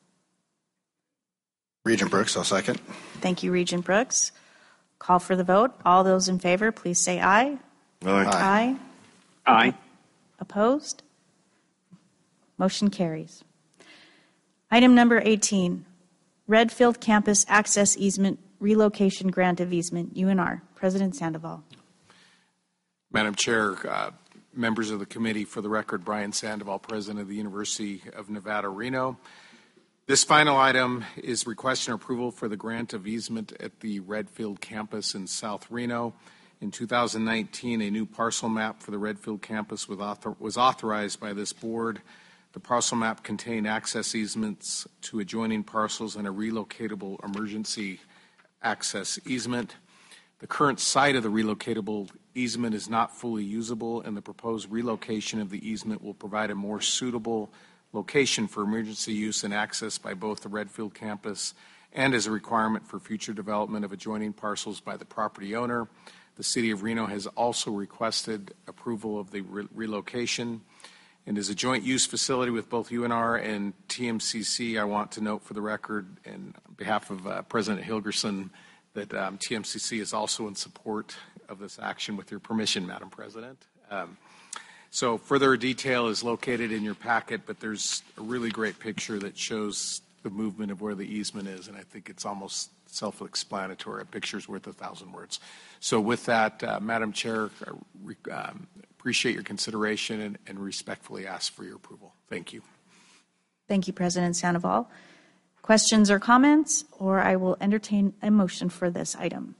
Regent Brooks, I'll second. Thank you, Regent Brooks. Call for the vote. All those in favor, please say aye. Aye. Aye. Aye. Opposed? Motion carries. Item number 18, Redfield Campus Access Easement Relocation Grant of Easement, UNR. President Sandoval. Madam Chair, members of the committee, for the record, Brian Sandoval, President of the University of Nevada, Reno. This final item is requesting approval for the grant of easement at the Redfield campus in South Reno. In 2019, a new parcel map for the Redfield campus was authorized by this board. The parcel map contained access easements to adjoining parcels and a relocatable emergency access easement. The current site of the relocatable easement is not fully usable, and the proposed relocation of the easement will provide a more suitable location for emergency use and access by both the Redfield campus and as a requirement for future development of adjoining parcels by the property owner. The City of Reno has also requested approval of the relocation. And as a joint use facility with both UNR and TMCC, I want to note for the record, and on behalf of President Hilgerson, that TMCC is also in support of this action with your permission, Madam President. So further detail is located in your packet, but there's a really great picture that shows the movement of where the easement is, and I think it's almost self-explanatory. A picture's worth 1,000 words. So with that, Madam Chair, appreciate your consideration and respectfully ask for your approval. Thank you. Thank you, President Sandoval. Questions or comments, or I will entertain a motion for this item.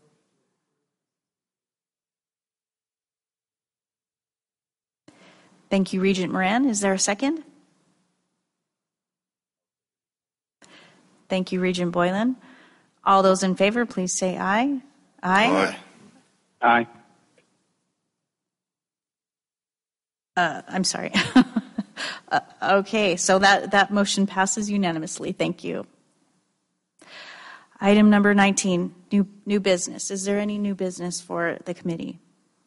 Thank you, Regent Moran. Is there a second? Thank you, Regent Boylan. All those in favor, please say aye. Aye. Aye. I'm sorry. Okay, so that motion passes unanimously. Thank you. Item number 19, new business. Is there any new business for the committee?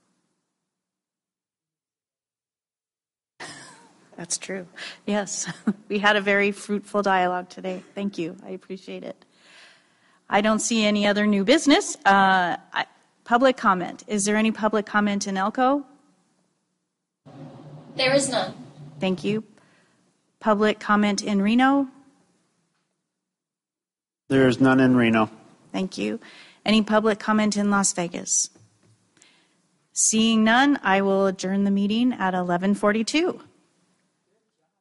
That's true. Yes, we had a very fruitful dialogue today. Thank you. I appreciate it. I don't see any other new business. Public comment. Is there any public comment in Elko? There is none. Thank you. Public comment in Reno? There is none in Reno. Thank you. Any public comment in Las Vegas? Seeing none, I will adjourn the meeting at 11:42.